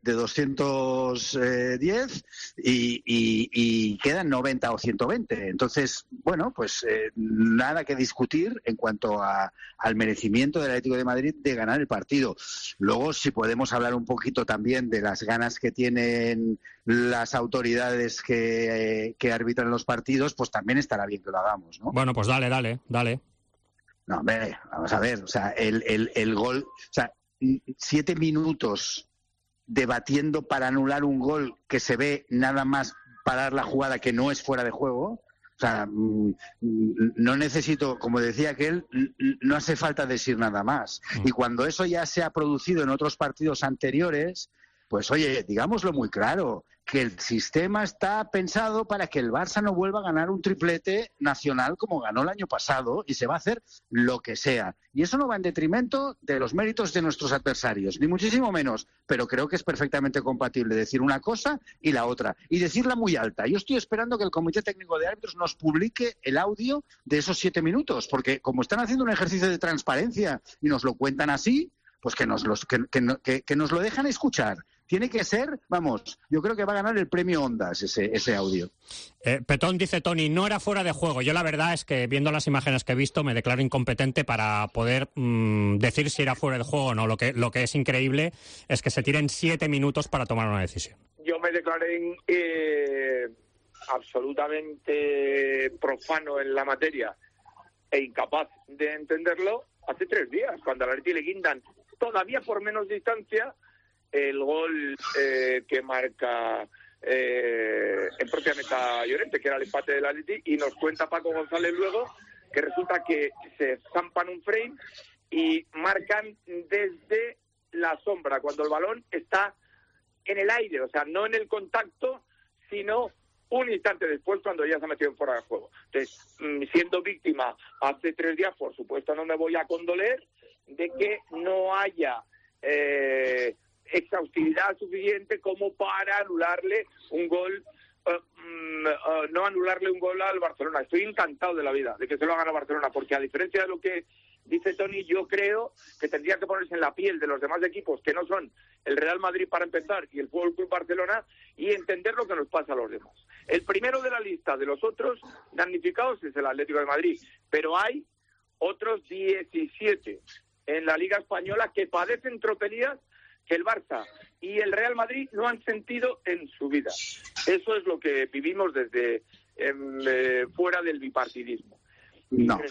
210 y quedan 90 o 120. Entonces, bueno, pues nada que discutir en cuanto al merecimiento del Atlético de Madrid de ganar el partido. Luego, si podemos hablar un poquito también de las ganas que tienen las autoridades que arbitran los partidos, pues también estará bien que lo hagamos, ¿no? Bueno, pues dale. No, hombre, vamos a ver, o sea, el gol, o sea, 7 minutos debatiendo para anular un gol que se ve nada más parar la jugada que no es fuera de juego. O sea, no necesito, como decía aquel, no hace falta decir nada más. Y cuando eso ya se ha producido en otros partidos anteriores, pues oye, digámoslo muy claro, que el sistema está pensado para que el Barça no vuelva a ganar un triplete nacional como ganó el año pasado, y se va a hacer lo que sea. Y eso no va en detrimento de los méritos de nuestros adversarios, ni muchísimo menos, pero creo que es perfectamente compatible decir una cosa y la otra, y decirla muy alta. Yo estoy esperando que el Comité Técnico de Árbitros nos publique el audio de esos 7 minutos, porque como están haciendo un ejercicio de transparencia y nos lo cuentan así, pues que nos lo dejan escuchar. Tiene que ser, vamos, yo creo que va a ganar el premio Ondas ese audio. Petón dice, Toni, no era fuera de juego. Yo la verdad es que viendo las imágenes que he visto me declaro incompetente para poder decir si era fuera de juego o no. Lo que es increíble es que se tiren 7 minutos para tomar una decisión. Yo me declaré absolutamente profano en la materia e incapaz de entenderlo hace 3 días, cuando al Atleti le guindan todavía por menos distancia el gol que marca en propia meta Llorente, que era el empate del Atleti, y nos cuenta Paco González luego que resulta que se zampan un frame y marcan desde la sombra, cuando el balón está en el aire, o sea, no en el contacto, sino un instante después, cuando ya se ha metido en fuera de juego. Entonces, siendo víctima hace 3 días, por supuesto no me voy a condoler de que no haya exhaustividad suficiente como para anularle un gol, no anularle un gol al Barcelona. Estoy encantado de la vida de que se lo hagan a Barcelona, porque a diferencia de lo que dice Toni, yo creo que tendría que ponerse en la piel de los demás equipos, que no son el Real Madrid para empezar y el Fútbol Club Barcelona, y entender lo que nos pasa a los demás. El primero de la lista de los otros damnificados es el Atlético de Madrid, pero hay otros 17 en la Liga Española que padecen tropelías que el Barça y el Real Madrid no han sentido en su vida. Eso es lo que vivimos desde fuera del bipartidismo. No,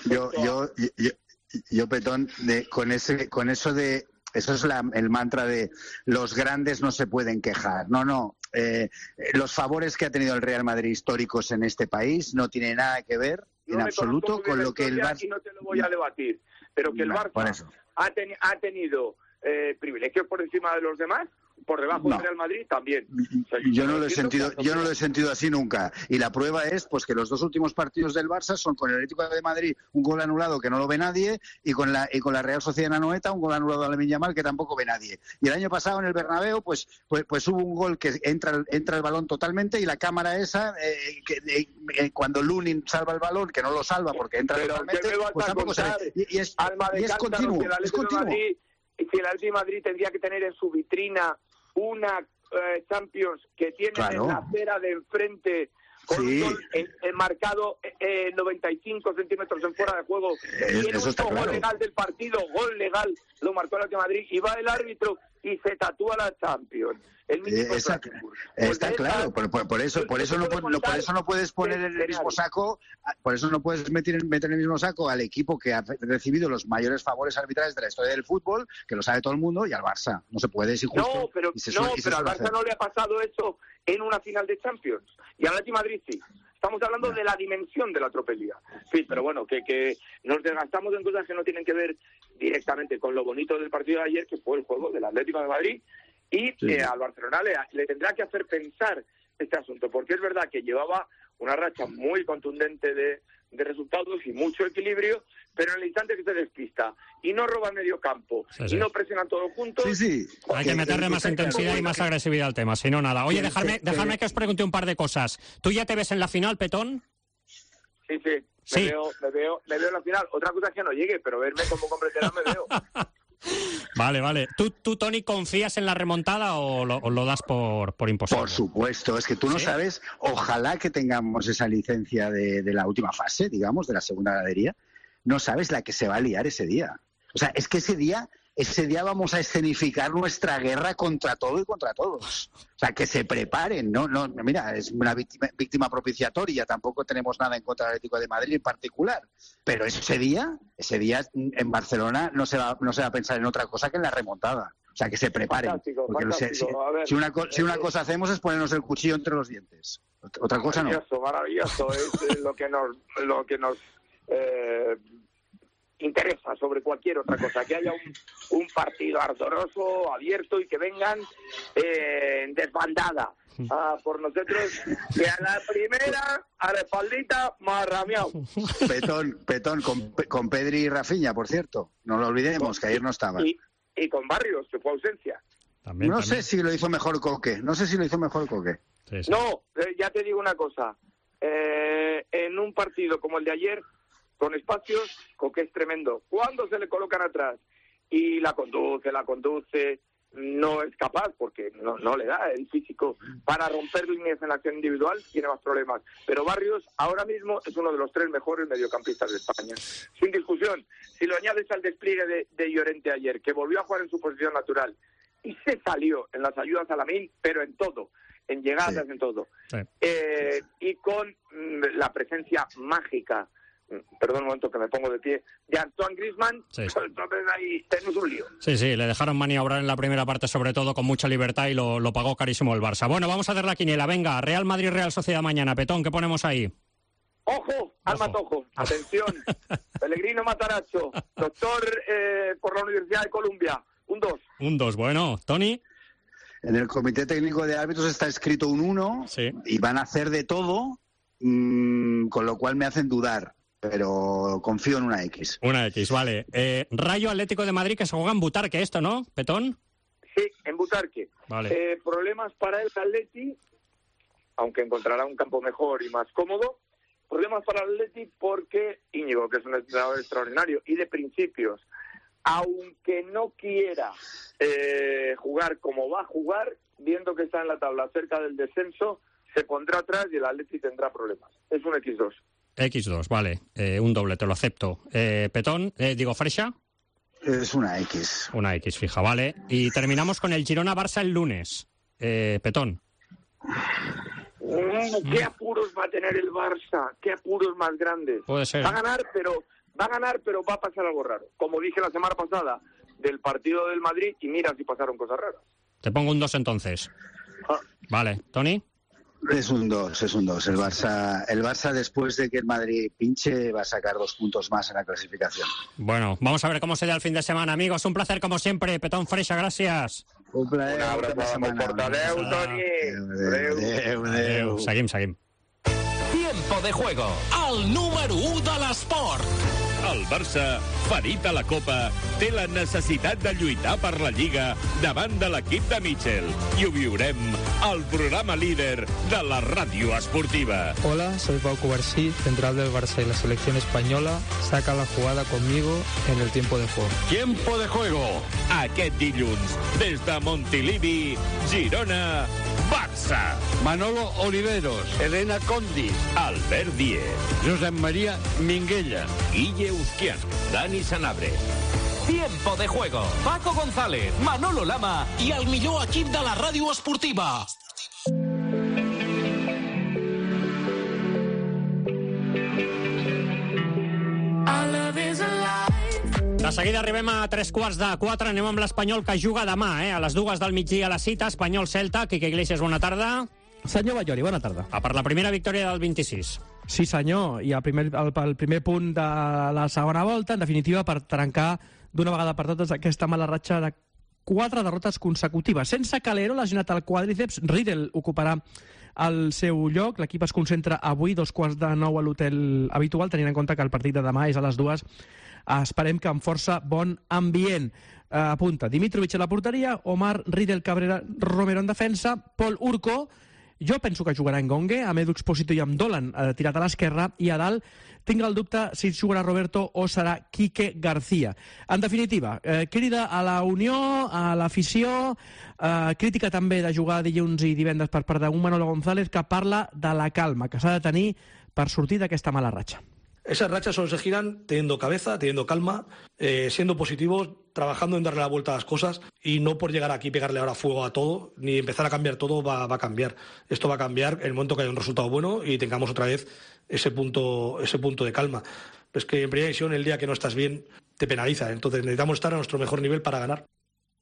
yo Petón, eso es el mantra de los grandes no se pueden quejar. No. Los favores que ha tenido el Real Madrid históricos en este país no tienen nada que ver en absoluto con lo que el Barça... Y no te lo voy a debatir, pero que el Barça ha tenido privilegios por encima de los demás, por debajo del Real Madrid también. O sea, yo no lo he sentido así nunca. Y la prueba es pues que los 2 últimos partidos del Barça son con el Atlético de Madrid un gol anulado que no lo ve nadie, y con la Real Sociedad en Anoeta un gol anulado a Lamine Yamal que tampoco ve nadie. Y el año pasado en el Bernabéu pues hubo un gol que entra el balón totalmente, y la cámara esa cuando Lunin salva el balón, que no lo salva porque entra totalmente, pues tampoco se ve. Y es continuo. Si el Atlético de Madrid tendría que tener en su vitrina una Champions que tiene en la acera de enfrente, con un gol marcado 95 centímetros en fuera de juego, y el único gol legal del partido, gol legal, lo marcó el Atlético de Madrid, y va el árbitro y se tatúa la Champions. Está claro, por eso no puedes poner en el mismo saco, por eso no puedes meter en el mismo saco al equipo que ha recibido los mayores favores arbitrales de la historia del fútbol, que lo sabe todo el mundo, y al Barça. No se puede, es injusto. No, pero al Barça no le ha pasado eso en una final de Champions, y al Atlético de Madrid sí. Estamos hablando de la dimensión de la tropelía. Sí, pero bueno, que nos desgastamos en cosas que no tienen que ver directamente con lo bonito del partido de ayer, que fue el juego del Atlético de Madrid, y al Barcelona le tendrá que hacer pensar este asunto, porque es verdad que llevaba una racha muy contundente de resultados y mucho equilibrio, pero en el instante que se despista y no roba medio campo y no presionan todos juntos... Hay que meterle más intensidad y más agresividad al tema, si no nada. Oye, dejadme que os pregunte un par de cosas. ¿Tú ya te ves en la final, Petón? Sí. Me veo en la final. Otra cosa es que no llegue, pero verme como completará me veo. Vale. ¿Tú, Toni, confías en la remontada o lo das por imposible? Por supuesto, es que tú no sabes, ojalá que tengamos esa licencia de la última fase, digamos, de la segunda gradería, no sabes la que se va a liar ese día. O sea, es que ese día vamos a escenificar nuestra guerra contra todo y contra todos. O sea, que se preparen, no, mira, es una víctima propiciatoria, tampoco tenemos nada en contra del Atlético de Madrid en particular, pero ese día en Barcelona no se va a pensar en otra cosa que en la remontada. O sea, que se preparen. Si una cosa hacemos es ponernos el cuchillo entre los dientes. Otra cosa no. Maravilloso. Es lo que nos interesa sobre cualquier otra cosa. Que haya un partido ardoroso, abierto y que vengan en desbandada. Por nosotros, que a la primera, a la espaldita, marrameado. Petón, con Pedri y Rafinha, por cierto. No lo olvidemos, que ayer no estaba. Y con Barrios, que fue ausencia. No sé si lo hizo mejor Coque. Sí. No, ya te digo una cosa. En un partido como el de ayer, con espacios, Coque es tremendo. Cuando se le colocan atrás y la conduce, no es capaz, porque no le da el físico para romper líneas en la acción individual, tiene más problemas. Pero Barrios ahora mismo es uno de los 3 mejores mediocampistas de España, sin discusión. Si lo añades al despliegue de Llorente ayer, que volvió a jugar en su posición natural y se salió en las ayudas a Lamine, pero en todo, en llegadas, en todo. Sí. Y con la presencia mágica, perdón un momento que me pongo de pie, de Antoine Griezmann, sí. Entonces ahí tenemos un lío. Sí, le dejaron maniobrar en la primera parte, sobre todo con mucha libertad, y lo pagó carísimo el Barça. Bueno, vamos a hacer la quiniela. Venga, Real Madrid, Real Sociedad mañana. Petón, ¿qué ponemos ahí? ¡Ojo! Al matojo. Atención. Pellegrino Matarazzo, doctor por la Universidad de Columbia. Un 2. Un 2, bueno. ¿Tony? En el comité técnico de árbitros está escrito un 1, sí. Y van a hacer de todo, con lo cual me hacen dudar. Pero confío en una X. Una X, vale. Rayo Atlético de Madrid, que se juega en Butarque esto, ¿no, Petón? Sí, en Butarque. Vale. Problemas para el Atleti, aunque encontrará un campo mejor y más cómodo. Problemas para el Atleti porque Íñigo, que es un entrenador extraordinario y de principios, aunque no quiera jugar como va a jugar, viendo que está en la tabla cerca del descenso, se pondrá atrás y el Atleti tendrá problemas. Es un X2. X2, vale. Un doble, te lo acepto. Petón, Freixa. Es una X. Una X fija, vale. Y terminamos con el Girona-Barça el lunes. Petón. ¿Qué apuros va a tener el Barça? ¿Qué apuros más grandes? Puede ser. Va a ganar, pero va a pasar algo raro. Como dije la semana pasada del partido del Madrid, y mira si pasaron cosas raras. Te pongo un 2 entonces. Vale. ¿Tony? Es un 2. El Barça, después de que el Madrid pinche, va a sacar 2 puntos más en la clasificación. Bueno, vamos a ver cómo se da el fin de semana, amigos. Un placer como siempre. Petón Freixa, gracias. Un placer. Un abrazo muy fuerte. Adeu, Toni. Adeu. Seguim. Tiempo de juego. El número 1 de l'esport. El Barça, ferit a la Copa, té la necessitat de lluitar per la Lliga davant de l'equip de Mitchell. I ho viurem al programa líder de la ràdio esportiva. Hola, soy Pau Cubarsí, central del Barça y la selección española. Saca la jugada conmigo en el tiempo de juego. Tiempo de juego. Aquest dilluns, des de Montilivi, Girona, Barça. Manolo Oliveros, Elena Condis, Albert Diez, Josep María Minguella, Guille Usquiano, Dani Sanabres. Tiempo de juego. Paco González, Manolo Lama i el millor equip de la ràdio esportiva. De seguida arribem a 3:45. Anem amb l'Espanyol, que juga demà, a les 2 del migdia a la cita. Espanyol-Celta. Quique Iglesias, bona tarda. Senyor Ballori, bona tarda. Per la primera victòria del 26. Sí, senyor, i el primer punt de la segona volta, en definitiva, per trencar d'una vegada per totes aquesta mala ratxa de 4 derrotes consecutives. Sense Calero, lesionat al quàdriceps, Riedel ocuparà el seu lloc. L'equip es concentra avui 8:45 a l'hotel habitual, tenint en compte que el partit de demà és a les 2. Esperem que amb força bon ambient. Apunta Dimitrovic a la porteria, Omar, Riedel, Cabrera, Romero en defensa, Pol Urco. Jo penso que jugarà en Gongue, amb Edu Expósito i amb Dolan tirat a l'esquerra, i a dalt tinc el dubte si jugarà Roberto o serà Quique García. En definitiva, crida a la unió, a l'afició, crítica també de jugar dilluns i divendres per part d'un Manolo González, que parla de la calma que s'ha de tenir per sortir d'aquesta mala ratxa. Esas rachas solo se giran teniendo cabeza, teniendo calma, siendo positivos, trabajando en darle la vuelta a las cosas y no por llegar aquí y pegarle ahora fuego a todo, ni empezar a cambiar todo va a cambiar. Esto va a cambiar en el momento que haya un resultado bueno y tengamos otra vez ese punto de calma. Es que en primera división el día que no estás bien te penaliza, entonces necesitamos estar a nuestro mejor nivel para ganar.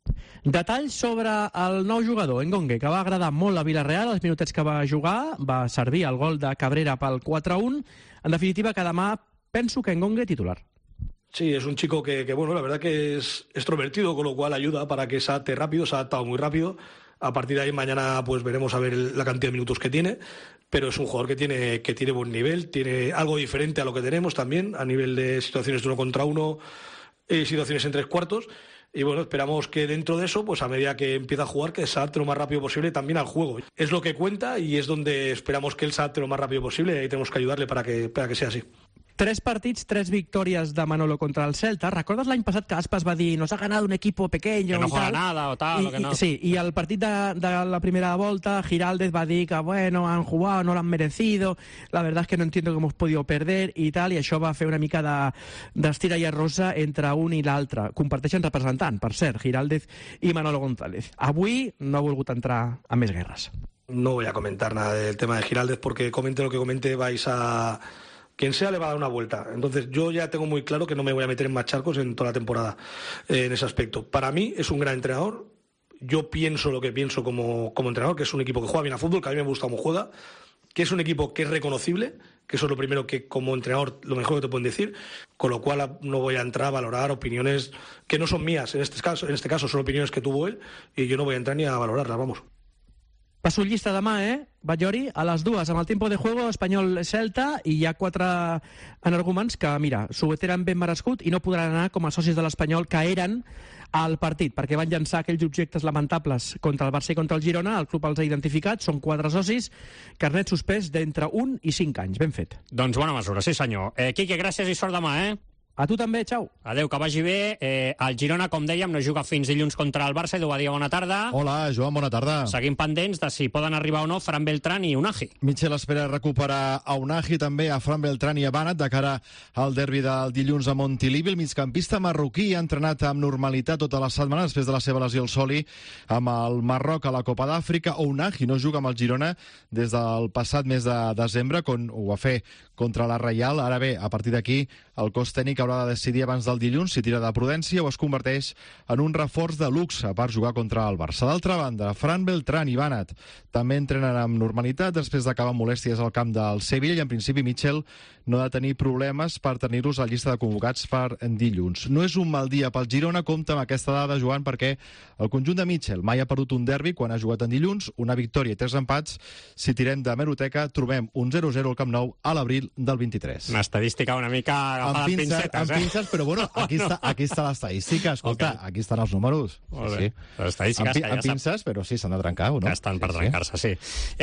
Detalls sobre el nou jugador, Engongue, que va agradar molt a Villarreal. Els minutets que va jugar va servir el gol de Cabrera pel 4-1. En definitiva, que demà penso que Engongue titular. Sí, es un chico que bueno, la verdad que es extrovertido, con lo cual ayuda para que se adapte rápido, se ha adaptado muy rápido. A partir de ahí mañana pues veremos a ver la cantidad de minutos que tiene, pero es un jugador que tiene buen nivel, tiene algo diferente a lo que tenemos también, a nivel de situaciones de 1 contra 1, situaciones en 3 cuartos. Y bueno, esperamos que dentro de eso, pues a medida que empieza a jugar, que se adapte lo más rápido posible también al juego. Es lo que cuenta y es donde esperamos que él se adapte lo más rápido posible y ahí tenemos que ayudarle para que sea así. 3 partits, 3 victòries de Manolo contra el Celta. ¿Recordes l'any passat que Aspas va dir nos ha ganado un equipo pequeño? Que no juega nada o tal, o que no. Sí, y al partit de la primera volta, Giraldez va dir que, bueno, han jugado, no lo han merecido, la verdad es que no entiendo que hemos podido perder i tal, i això va fer una mica d'estira i arrossa entre un i l'altre. Comparteixen representant, per cert, Giraldez i Manolo González. Avui no ha volgut entrar a més guerres. No voy a comentar nada del tema de Giraldez porque comente lo que comente vais a... Quien sea le va a dar una vuelta. Entonces yo ya tengo muy claro que no me voy a meter en más charcos en toda la temporada en ese aspecto. Para mí es un gran entrenador. Yo pienso lo que pienso como entrenador, que es un equipo que juega bien a fútbol, que a mí me gusta cómo juega, que es un equipo que es reconocible, que eso es lo primero que como entrenador lo mejor que te pueden decir, con lo cual no voy a entrar a valorar opiniones que no son mías. En este caso son opiniones que tuvo él y yo no voy a entrar ni a valorarlas, vamos. Passo llista demà, Batllori, a les 2, amb el tempo de juego Espanyol-Celta, i hi ha 4 energúmens que, mira, s'ho tenen ben merescut i no podran anar com a socis de l'Espanyol que eren al partit, perquè van llançar aquells objectes lamentables contra el Barça i contra el Girona. El club els ha identificat, són 4 socis, carnet suspès d'entre 1 i 5 anys. Ben fet. Doncs bona mesura, sí senyor. Quique, gràcies i sort demà, A tu també, xau. Adéu, que vagi bé. El Girona, com dèiem, no juga fins dilluns contra el Barça. Edu Badia, bona tarda. Hola, Joan, bona tarda. Seguim pendents de si poden arribar o no Fran Beltrán i Unai. Michel espera recuperar a Unai, també a Fran Beltrán i a Banat, de cara al derbi del dilluns a Montilivi. El migcampista marroquí ha entrenat amb normalitat tota la setmana després de la seva lesió al soli amb el Marroc a la Copa d'Àfrica. Unai no juga amb el Girona des del passat mes de desembre, quan ho va fer contra la Reial. Ara bé, a partir d'aquí, el cos tècnic haurà de decidir abans del dilluns si tira de prudència o es converteix en un reforç de luxe per jugar contra el Barça. D'altra banda, Fran Beltrán i Banat també entrenen amb normalitat després d'acabar amb molèsties al camp del Sevilla i en principi Michel no ha de tenir problemes per tenir-los a la llista de convocats per dilluns. No és un mal dia pel Girona, compta amb aquesta dada, Joan, perquè el conjunt de Michel mai ha perdut un derbi quan ha jugat en dilluns, una victòria i 3 empats. Si tirem de meroteca, trobem un 0-0 al Camp Nou a l'abril del 23. Una estadística una mica agafada amb pincetes, amb pinces, però bueno, aquí està l'estadística, escolta, aquí estan els números. Sí. Les estadístiques que ja amb pinces, però sí, s'han de trencar, o no? Que estan per trencar-se, sí.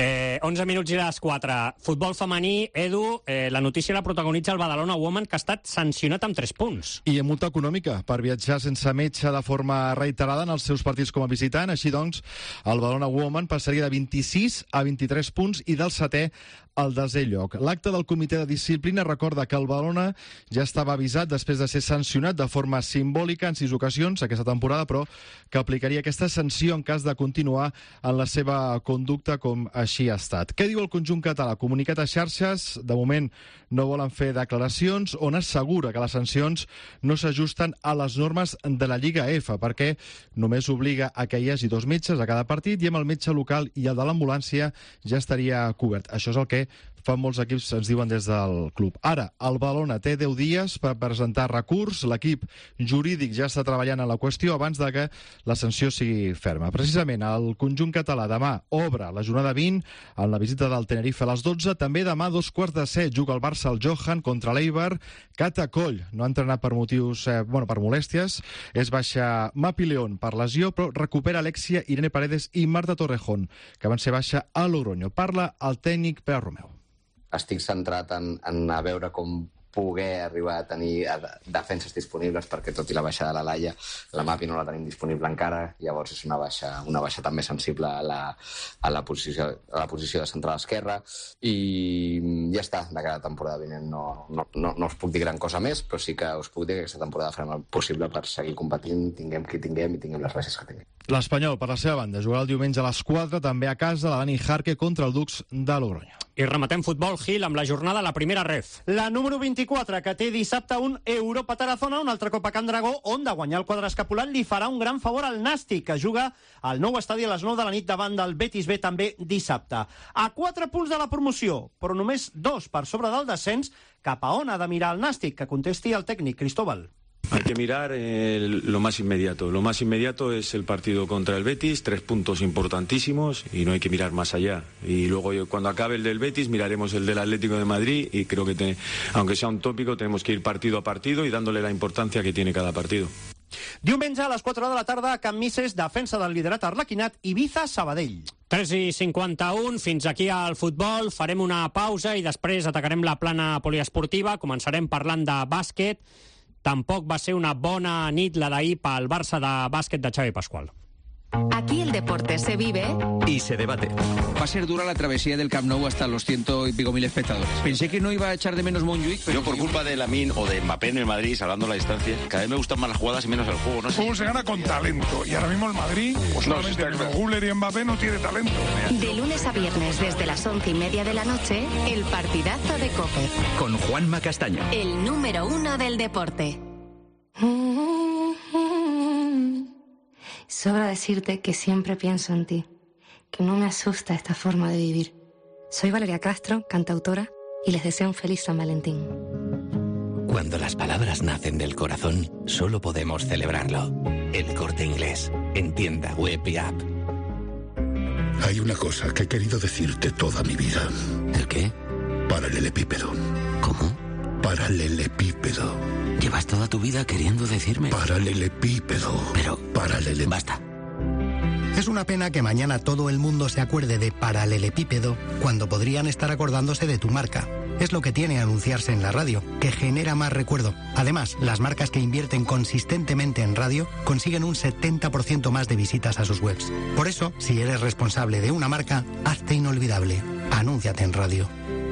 11 minuts i les 4. Futbol femení, Edu, la notícia la protagonitza el Badalona Woman, que ha estat sancionat amb 3 punts. I amb multa econòmica per viatjar sense metge de forma reiterada en els seus partits com a visitant. Així doncs, el Badalona Woman passaria de 26 a 23 punts i del 7è al 10è lloc. L'acte del comitè de disciplina recorda que el Badalona ja estava avisat després de ser sancionat de forma simbòlica en 6 ocasions aquesta temporada, però que aplicaria aquesta sanció en cas de continuar en la seva conducta com així ha estat. Què diu el conjunt català? Comunicat a xarxes, de moment no volen fer declaracions, on assegura que les sancions no s'ajusten a les normes de la Lliga F, perquè només obliga a que hi hagi 2 metges a cada partit i amb el metge local i el de l'ambulància ja estaria cobert. Això és el que fan molts equips, ens diuen des del club. Ara, el Badalona té 10 dies per presentar recurs. L'equip jurídic ja està treballant en la qüestió abans de que la sanció sigui ferma. Precisament, el conjunt català demà obre la jornada 20 en la visita del Tenerife a les 12. També demà, 2:15, juga el Barça al Johan contra l'Eibar. Cata Coll no ha entrenat per motius, per molèsties. És baixa Mapi León per lesió, però recupera Alexia, Irene Paredes i Marta Torrejón, que van ser baixa a Logroño. Parla el tècnic Pere Romeu. Estic centrat en a veure com poder arribar a tenir defenses disponibles, perquè tot i la baixa de la Laia, la Mapi no la tenim disponible encara, llavors és una baixa també sensible a la posició de central esquerra, i ja està, de cada temporada vinent no us puc dir gran cosa més, però sí que us puc dir que aquesta temporada farem el possible per seguir competint, tinguem qui tinguem i tinguem les baixes que tinguem. L'Espanyol, per la seva banda, jugarà el diumenge a les 4, també a casa, la Dani Jarque contra el Dux de Logroño. I rematem futbol, Gil, amb la jornada a la primera ref. La número 24, que té dissabte un Europa Tarazona, una altra Copa Can Dragó, on de guanyar el quadre escapulat li farà un gran favor al Nàstic, que juga al nou estadi a les 9 de la nit davant del Betis B també dissabte. A 4 punts de la promoció, però només 2 per sobre del descens. Cap a on ha de mirar el Nàstic? Que contesti el tècnic, Cristóbal. Hay que mirar lo más inmediato. Lo más inmediato es el partido contra el Betis, 3 puntos importantísimos y no hay que mirar más allá. Y luego cuando acabe el del Betis miraremos el del Atlético de Madrid y creo que aunque sea un tópico tenemos que ir partido a partido y dándole la importancia que tiene cada partido. Diumenge a les 4 de la tarda, Can Misses, defensa del liderat arlequinat, Ibiza-Sabadell. 3:51, fins aquí al futbol. Farem una pausa i després atacarem la plana poliesportiva. Començarem parlant de bàsquet. Tampoc va ser una bona nit la d'ahir pel Barça de bàsquet de Xavi Pascual. Aquí el deporte se vive y se debate. Va a ser dura la travesía del Camp Nou hasta los 100 y pico mil espectadores. Pensé que no iba a echar de menos Montjuic, pero... Yo por culpa de Lamine o de Mbappé en el Madrid, salvando la distancia, cada vez me gustan más las jugadas y menos el juego. No sé. El juego se gana con talento y ahora mismo el Madrid, pues solamente Müller y Mbappé no tiene talento. De lunes a viernes desde las 11:30 de la noche, el partidazo de COPE. Con Juanma Castaño. El número 1 del deporte. Sobra decirte que siempre pienso en ti, que no me asusta esta forma de vivir. Soy Valeria Castro, cantautora, y les deseo un feliz San Valentín. Cuando las palabras nacen del corazón, solo podemos celebrarlo. El Corte Inglés, en tienda web y app. Hay una cosa que he querido decirte toda mi vida. ¿El qué? Paralelepípedo. ¿Cómo? Paralelepípedo. ¿Llevas toda tu vida queriendo decirme? Paralelepípedo. Pero... Basta. Es una pena que mañana todo el mundo se acuerde de paralelepípedo cuando podrían estar acordándose de tu marca. Es lo que tiene anunciarse en la radio, que genera más recuerdo. Además, las marcas que invierten consistentemente en radio consiguen un 70% más de visitas a sus webs. Por eso, si eres responsable de una marca, hazte inolvidable. Anúnciate en radio.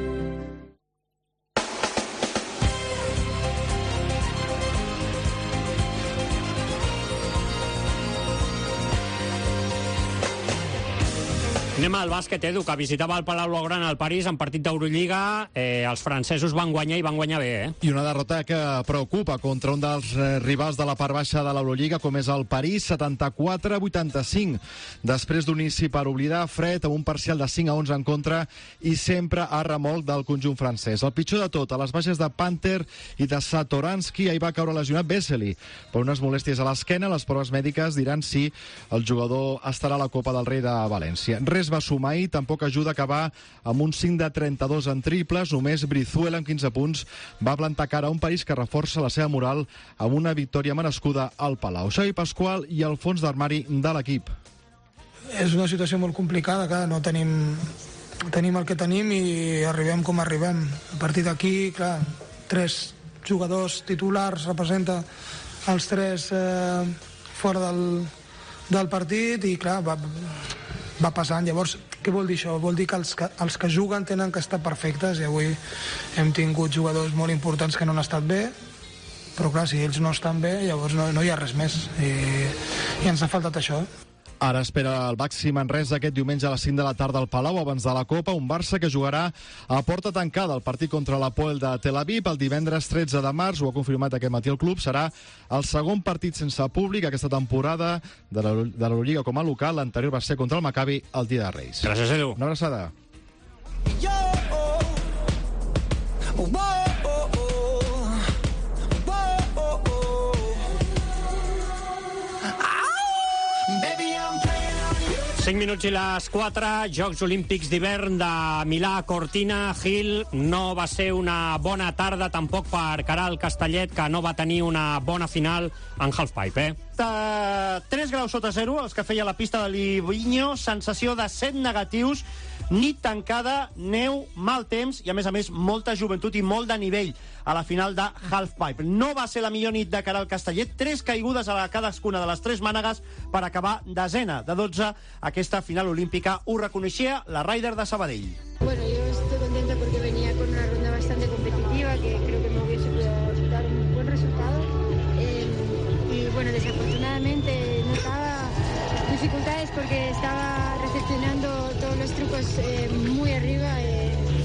Anem al bàsquet, Edu, que visitava el Palau Blaugrana al París en partit d'Eurolliga. Els francesos van guanyar i van guanyar bé, eh? I una derrota que preocupa contra un dels rivals de la part baixa de l'Eurolliga, com és el París, 74-85. Després d'un inici per oblidar, fred, amb un parcial de 5-11 en contra i sempre a remolc del conjunt francès. El pitjor de tot, a les baixes de Panther i de Satoransky, ahir va caure lesionat Vesely. Per unes molèsties a l'esquena, les proves mèdiques diran si el jugador estarà a la Copa del Rei de València. Res va sumar i tampoc ajuda a acabar amb un 5 de 32 en triples. Només Brizuela, amb 15 punts, va plantar cara a un París que reforça la seva moral amb una victòria merescuda al Palau. Xavi Pascual i el fons d'armari de l'equip. És una situació molt complicada, clar, no tenim el que tenim i arribem com arribem. A partir d'aquí, clar, 3 jugadors titulars representa els 3 fora del partit i, clar, va passant. Llavors, què vol dir això? Vol dir que els que juguen tenen que estar perfectes i avui hem tingut jugadors molt importants que no han estat bé, però clar, si ells no estan bé, llavors no hi ha res més i ens ha faltat això. Ara espera el Baxi Manresa aquest diumenge a les 5 de la tarda al Palau, abans de la Copa, un Barça que jugarà a porta tancada el partit contra l'Hapoel de Tel Aviv el divendres 13 de març, ho ha confirmat aquest matí el club, serà el segon partit sense públic aquesta temporada de l'Eurolliga com a local, l'anterior va ser contra el Maccabi el dia de Reis. Gràcies, Edu. Una abraçada. Baby, 5 minuts i les 4, Jocs Olímpics d'hivern de Milà a Cortina. Gil, no va ser una bona tarda tampoc per Caral Castellet, que no va tenir una bona final en halfpipe, eh? 3 graus sota zero, els que feia la pista de Livigno, sensació de 7 negatius, nit tancada, neu, mal temps i, a més, molta joventut i molt de nivell a la final de halfpipe. No va ser la millor nit de Caral Castellet, 3 caigudes a cadascuna de les 3 mànegues per acabar desena de 12. Aquesta final olímpica ho reconeixia la Ryder de Sabadell. Bueno, yo estoy contenta porque venía con una ronda bastante competitiva que creo que me hubiese podido dar un buen resultado. Y bueno, desafortunadamente notaba dificultades porque estaba recepcionando todos los trucos muy arriba.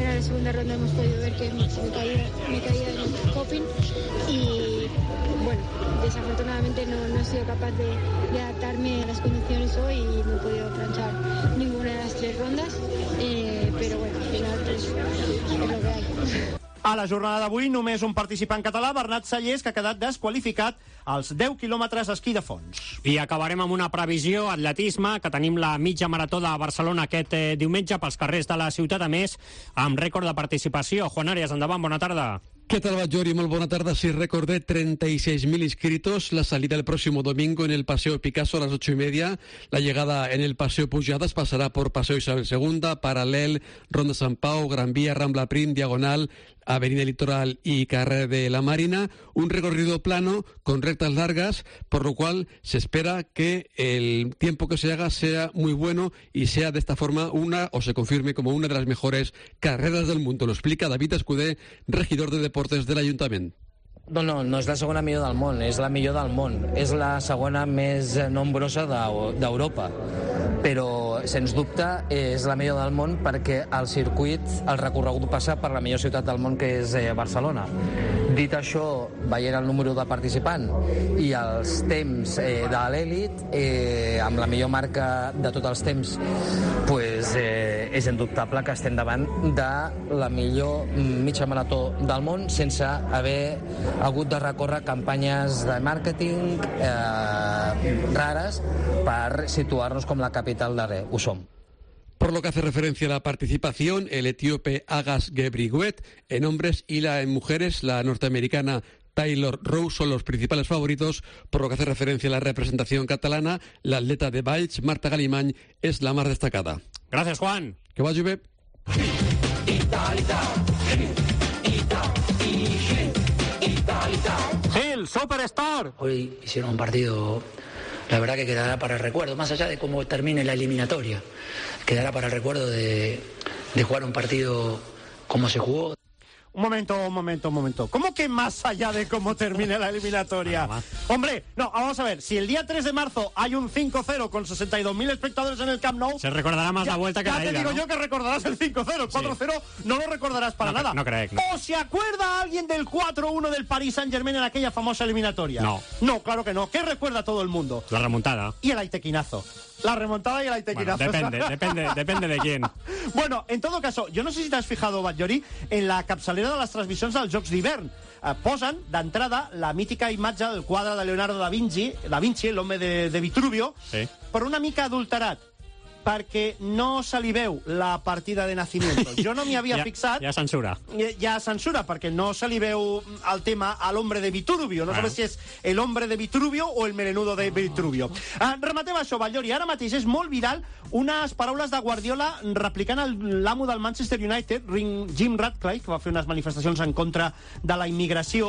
primera y la segunda ronda hemos podido ver que me caía en el coping y bueno, desafortunadamente no he sido capaz de adaptarme a las condiciones hoy y no he podido planchar ninguna de las 3 rondas, pero bueno, al final pues es lo que hay. A la jornada d'avui, només un participant català, Bernat Sallés, que ha quedat desqualificat als 10 quilòmetres esquí de fons. I acabarem amb una previsió, atletisme, que tenim la mitja marató de Barcelona aquest diumenge pels carrers de la ciutat, a més, amb rècord de participació. Juan Arias, endavant, bona tarda. ¿Qué tal, Batllori? Muy buena tarde. Sí, récord de 36.000 inscritos. La salida el próximo domingo en el Paseo Picasso a las 8:30. La llegada en el Paseo Pujadas pasará por Paseo Isabel II, Paral·lel, Ronda Sant Pau, Gran Vía, Rambla Prim, Diagonal, Avenida Litoral y Carrer de la Marina. Un recorrido plano con rectas largas, por lo cual se espera que el tiempo que se haga sea muy bueno y sea de esta forma se confirme como una de las mejores carreras del mundo. Lo explica David Escudé, regidor de Deportes de l'Ajuntament. No és la segona millor del món, és la millor del món. És la segona més nombrosa d'Europa. Però, sens dubte, és la millor del món perquè el circuit, el recorregut passa per la millor ciutat del món, que és Barcelona. Dit això, veient el número de participant i els temps de l'èlit, amb la millor marca de tots els temps, és indubtable que estem davant de la millor mitja marató del món sense haver hagut de recórrer campanyes de màrqueting rares per situar-nos com la capital de res. Ho som. Por lo que hace referencia a la participación, el etíope Agas Gebrigüet en hombres y en mujeres, la norteamericana Taylor Rose son los principales favoritos. Por lo que hace referencia a la representación catalana, la atleta de Valls, Marta Galimany, es la más destacada. Gracias, Juan. Que vagi bé. Gil, Superstar. Hoy hicieron un partido, la verdad que quedará para el recuerdo, más allá de cómo termine la eliminatoria, quedará para el recuerdo de jugar un partido como se jugó. Un momento. ¿Cómo que más allá de cómo termine la eliminatoria? Hombre, no, vamos a ver. Si el día 3 de marzo hay un 5-0 con 62.000 espectadores en el Camp Nou... Se recordará más la vuelta que la ida, Ya te digo ¿no? yo que recordarás el 5-0. El 4-0 no lo recordarás para nada. No crec, no. ¿O se acuerda alguien del 4-1 del Paris Saint-Germain en aquella famosa eliminatoria? No. No, claro que no. ¿Qué recuerda todo el mundo? La remontada. Y el aitequinazo. La remontada y el aitequinazo. Bueno, depende de quién. Bueno, en todo caso, yo no sé si te has fijado, Batllori, en la capçalera de les transmissions dels Jocs d'hivern. Posen, d'entrada, la mítica imatge del quadre de Leonardo da Vinci, l'home de Vitruvio, sí, però una mica adulterat, perquè no se li veu la partida de nacimiento. Jo no m'hi havia fixat. Ja censura. Ja censura, perquè no se li veu el tema a l'hombre de Vitruvio. No sabem si és el hombre de Vitruvio o el melenudo de Vitruvio. Rematem això, Batllori. Ara mateix és molt viral unes paraules de Guardiola replicant l'amo del Manchester United, Jim Ratcliffe, que va fer unes manifestacions en contra de la inmigració.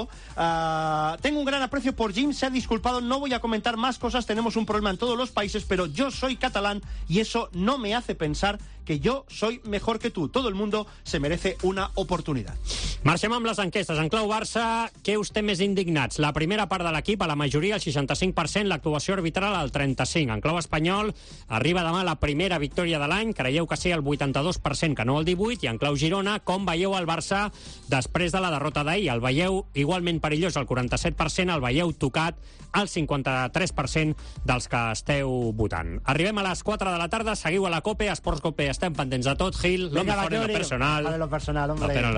Tengo un gran aprecio por Jim, se ha disculpado, no voy a comentar más cosas, tenemos un problema en todos los países, pero yo soy catalán y eso no me hace pensar que yo soy mejor que tú. Todo el mundo se merece una oportunidad. Marxem amb les enquestes. En clau Barça, què us té més indignats? La primera part de l'equip, a la majoria, el 65%, l'actuació arbitral, el 35%. En clau espanyol, arriba demà la primera victòria de l'any, creieu que sí, el 82%, que no el 18%, i en clau Girona, com veieu el Barça després de la derrota d'ahir? El veieu igualment perillós, el 47%, el veieu tocat, el 53% dels que esteu votant. Arribem a les 4 de la tarda, seguiu a la COPE, Esports COPE, estem pendents de tot. Gil, lo mejor en lo personal. Vale, lo personal, hombre.